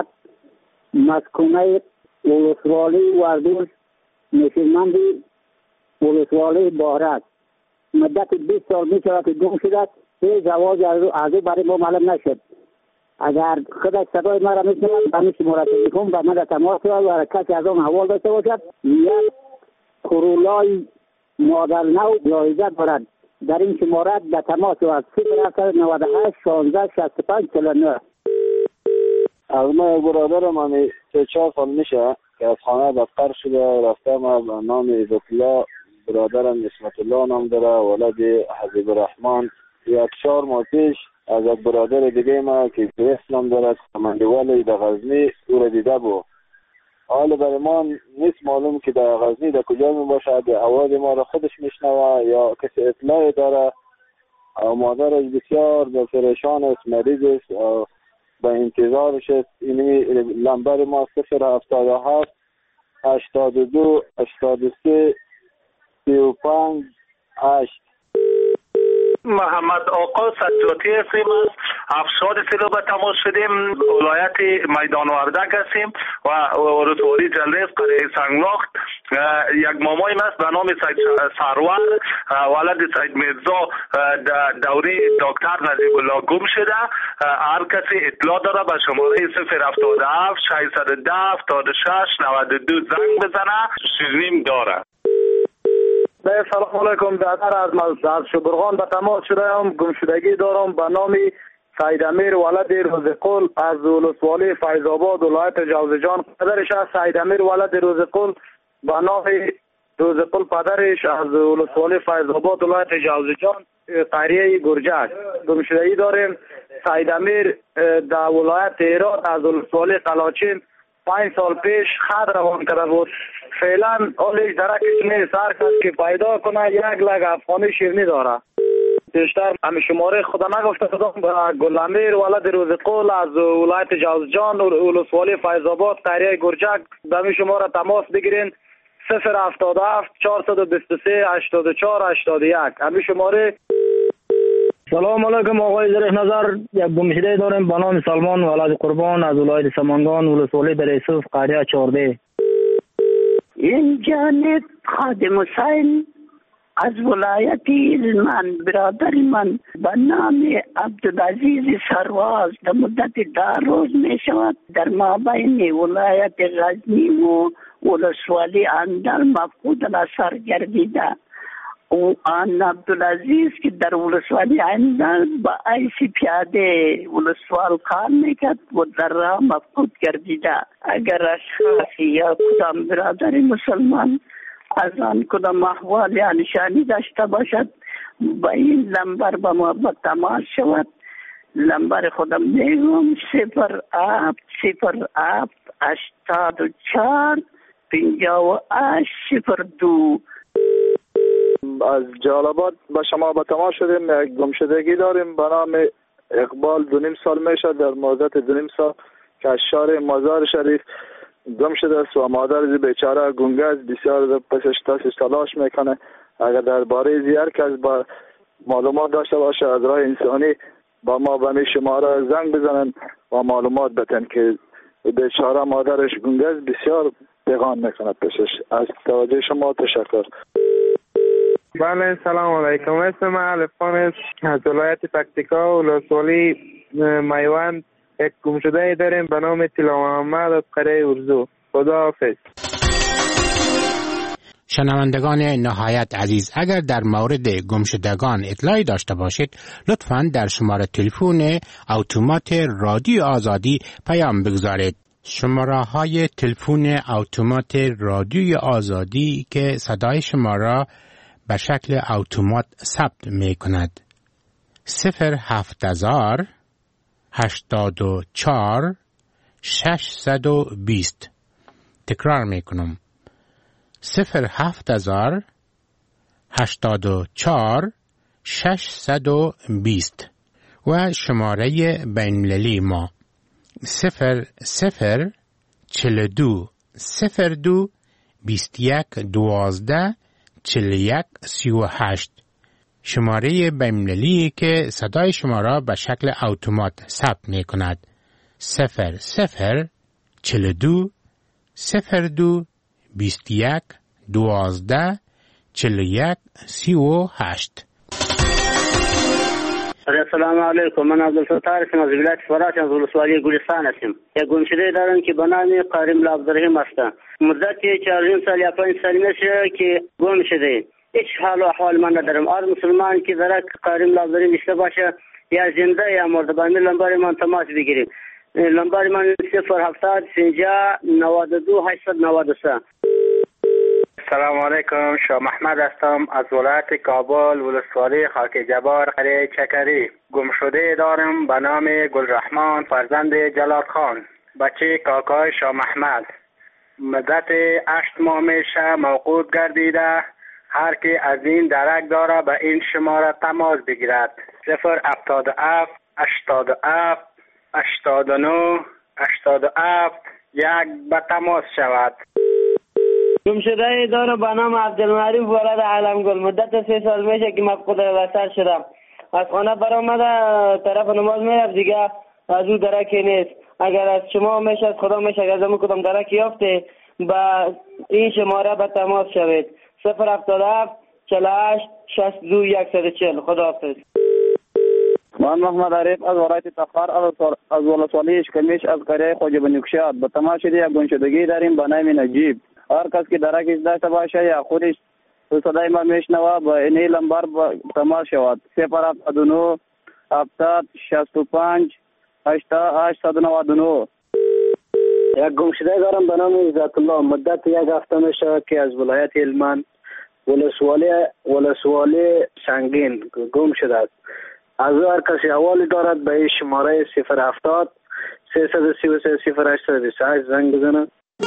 [SPEAKER 6] مسکونه ولسوالی وردوز نشیمندی ولسوالی بهارک. مدت بیست سال می شود که گم شده. هیچ جواز از او برای ما معلوم نشد. اگر خودش صدای ما را میشنود به میشه مرا تلفن به من تماس شود و کسی از آن حوال داشته باشد. یک کرولای مادر نو جایزه دارد. در این شماره به تماس شود صفر هفتصد و نود و هشت شانزده شصت و پنج چهل و نه.
[SPEAKER 8] از ما برادر من سه چهار سال میشه که از خانه بدتر شده رفته. ما به نام عزت الله، برادرم اسمت الله نام داره، ولد حبیب الرحمن. یک چهار ماه پیش از یک برادر دیگه ما که اسلام داره کماندوال در غزنی او را دیده بود. حالا برای ما نیست معلوم که در غزنی در کجا می باشد. آواز ما را خودش میشنوه یا کسی اطلاع داره. مادرش بسیار به پریشان است، مریض است، به انتظارش است. این لمبر ما صفر هفتاد و هفت هشتاد و دو هشتاد و سه سی و پنج هشت.
[SPEAKER 9] محمد آقا سجاتی هستیم. از افشاد سیلو به تماس شدیم. ولایت میدان وردک هستیم و رسوالی جلریز قریه سنگلاخت. یک مامای است به نام سید سرور ولد سید میرزا دوری دکتر نجیب الله گم شده. هر کسی اطلاع داره به شماره صفر هفتاد و هفت ششصد و ده هفتاد و شش نود و دو زنگ بزنه. شیرینیم داره.
[SPEAKER 1] سلام علیکم. دادر از از شبرغان به تماس شده ام. گمشدگی دارم به نام سید امیر ولد روزقل از ولسوالی فیض آباد ولایت جوزجان. پدرش از سید امیر ولد روزقل به نام روزقل پدرش از ولسوالی فیض آباد ولایت جوزجان قریه گرجک. گمشدگی داریم سید امیر در ولایت هرات از ولسوالی قلاچین پنج سال پیش خط روان کرده بود. فعلا حالش درکش نیست. هر کس که پیدا کنه یک لگ افغانی شیرنی داره. بیشتر همین شماره خدا نگفته کدام به گلامیر ولد روزقل از ولایت جوزجان ولسوالی فیض آباد قریه گرجک به همین شماره تماس بگیرین صفر هفتاد و هفت چهارصد و بیست و سه هشتاد و چهار هشتاد و یک. همین شماره.
[SPEAKER 24] سلام علیکم آقای ظریف نظر. یک گمشده داریم به نام سلمان ولد قربان از ولایت سمنگان ولسوالی در یوسف قریه چهارده.
[SPEAKER 25] این جانب خادم حسین از ولایت من برادر من به نام عبدالعزیز سرواز در مدت ده روز می شود در مابین ولایت غزنی و ولسوالی اندر مفقود الاثر گردیده. او آن عبدالعزیز که در ولسوالی اندر با ایسی پیاده ولسوال کار میکرد و در راه مفقود گردیده. اگر اشخاصی یا کدام برادر مسلمان از آن کدام احوال یا نشانی داشته باشد با این لمبر با ما با تماس شود. لمبر خودم میگم صفر هفت صفر هفت هشتاد و چهار پنجاه و هشت صفر دو.
[SPEAKER 26] از جلال‌آباد به شما به تماس شدیم. یک گمشدگی داریم به نام اقبال دو نیم سال میشه. در مدت دو نیم سال که از شهر مزار شریف گم شده است و مادر بیچاره گنگه است. بسیار پسش تاسش تلاش میکنه. اگر درباره زیار کس با معلومات داشته باشه از راه انسانی با ما به شماره زنگ بزنن و معلومات بدن که بیچاره مادرش گنگه است. بسیار پیغام میکنه پسش. از توجه شما تشکر.
[SPEAKER 5] بله سلام علیکم. اسم من الفخان است از ولایت پکتیکا و ولسوالی میوند. یک گمشده داریم به نام طلا محمد از قریه ارزو. خدا حافظ.
[SPEAKER 18] شنوندگان نهایت عزیز، اگر در مورد گمشدگان اطلاعی داشته باشید لطفاً در شماره تلفن اتومات رادیو آزادی پیام بگذارید. شماره های تلفن اتومات رادیو آزادی که صدای شما را به شکل اتومات ثبت می کند: صفر هفت هزار هشتاد و چهار ششصد و بیست. تکرار می کنم: صفر هفت هزار هشتاد و چهار ششصد و بیست. و شماره بین‌المللی ما صفر صفر چهل و دو صفر دو بیست و یک دوازده چهل و یک سی و هشت. شماره بین‌المللی که صدای شما را به شکل اتومات ثبت می کند: صفر صفر چهل و دو صفر دو بیست و یک دوازده چهل و یک سی و هشت.
[SPEAKER 4] السلام علیکم. من عبدالستار هستم از ولایت فراش از ولسوالی گلستان هستم. یک گمشده دارم که به نام قارم عبدالرحیم است. مدت چهار سال یا پنج سال میشه که گم شده. هیچ حال و احوال من ندارم. هر مسلمان که در قارم عبدالرحیم داشته باشه یا زنده یا مرده با لمبر من تماس بگیرید. لمبر من صفر هفتاد پنجاه نود و دو هشتصد و نود و سه.
[SPEAKER 7] سلام علیکم. شاه محمد هستم از ولایت کابل ولسوالی خاک جبار قریه چکری. گمشده دارم به نام گلرحمان فرزند جلال خان، بچه کاکای شاه محمد. مدت هشت ماه میشه موقوف گردیده. هر که از این درک داره به این شماره تماس بگیرد: صفر هفتاد و هفت هشتاد و هفت هشتاد و نه هشتاد و هفت یک به تماس شود.
[SPEAKER 4] گمشده دارم به نام عبدالمعروف ولد علمگل. مدت سه سال میشه که مفقود وصل شدم. از خانه برآمده طرف نماز میرفت دیگه از او درکی نیست. اگر از شما میشه از خدا میشه اگر زمین کدام درکی یافته با این شماره به تماس شوید: صفر هفتاد و هفت چهل و هشت شصت و دو صد و چهل. خدا حافظ.
[SPEAKER 26] من محمد عریف از ولایت تخار از ولسوالی اشکمیش از قریه خواجه بنیکشاد. به تماس شده یک گمشدگی داریم به نام نجیب. هر کس که درکش داشته باشه یا خودش صدای ما میشنوه با این لمبر تماس شود: صفر هفتاد و نه هفتاد شصت و پنج هشتصد و نود و نه.
[SPEAKER 4] یک گمشده دارم به نام عزت الله. مدت یک هفته میشه که از ولایت هلمند ولسوالی ولسوالی سنگین گم شده است. از هر کسی حوالی دارد به این شماره صفر هفتاد سیصد و سی و سه صفر هشتصد و بیست و هشت زنگ بزنه.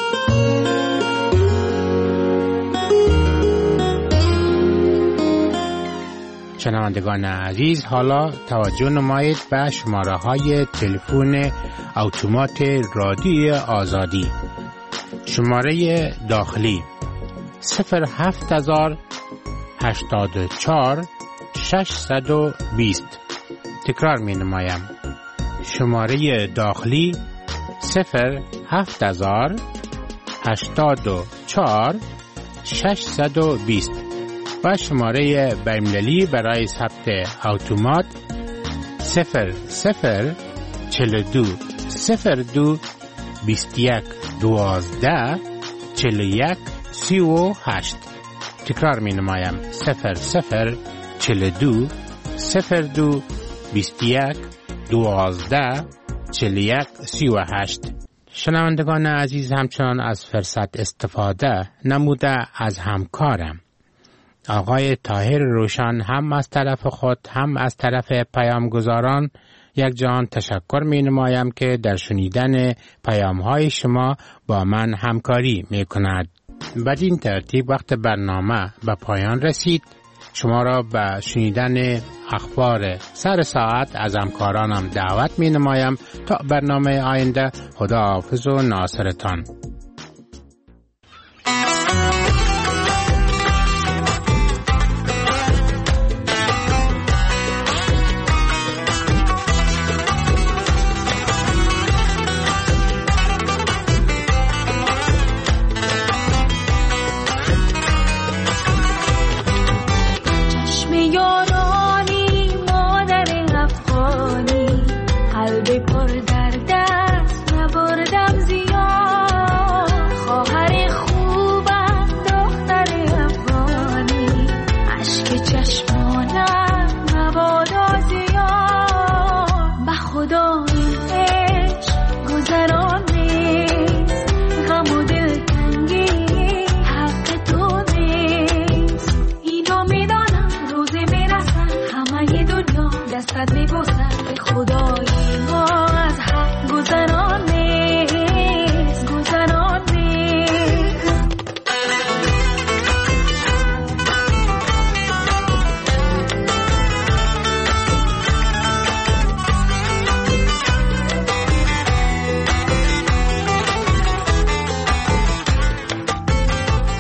[SPEAKER 18] شنوندگان عزیز، حالا توجه نمایید به شماره های تلفن اتومات رادیو آزادی. شماره داخلی صفر هفت هزار هشتاد و چهار ششصد و بیست. تکرار می نمایم: شماره داخلی صفر هفت هزار هشتاد و چهار ششصد و بیست. و شماره بین‌المللی برای ثبت اتومات صفر صفر چهل و دو صفر دو بیست و یک دوازده چهل و یک سی و هشت. تکرار می نمایم: صفر صفر چهل و دو صفر دو بیست و یک دوازده چهل و یک سی و هشت. شنوندگان عزیز، همچنان از فرصت استفاده نموده از همکارم آقای طاهر روشن هم از طرف خود هم از طرف پیامگزاران یک جان تشکر می نمایم که در شنیدن پیام های شما با من همکاری می کند. بدین ترتیب وقت برنامه به پایان رسید. شما را به شنیدن اخبار سر ساعت از همکارانم دعوت می نمایم. تا برنامه آینده، خداحافظ و ناصرتان.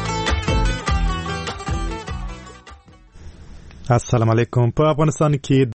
[SPEAKER 10] السلام علیکم. په افغانستان کې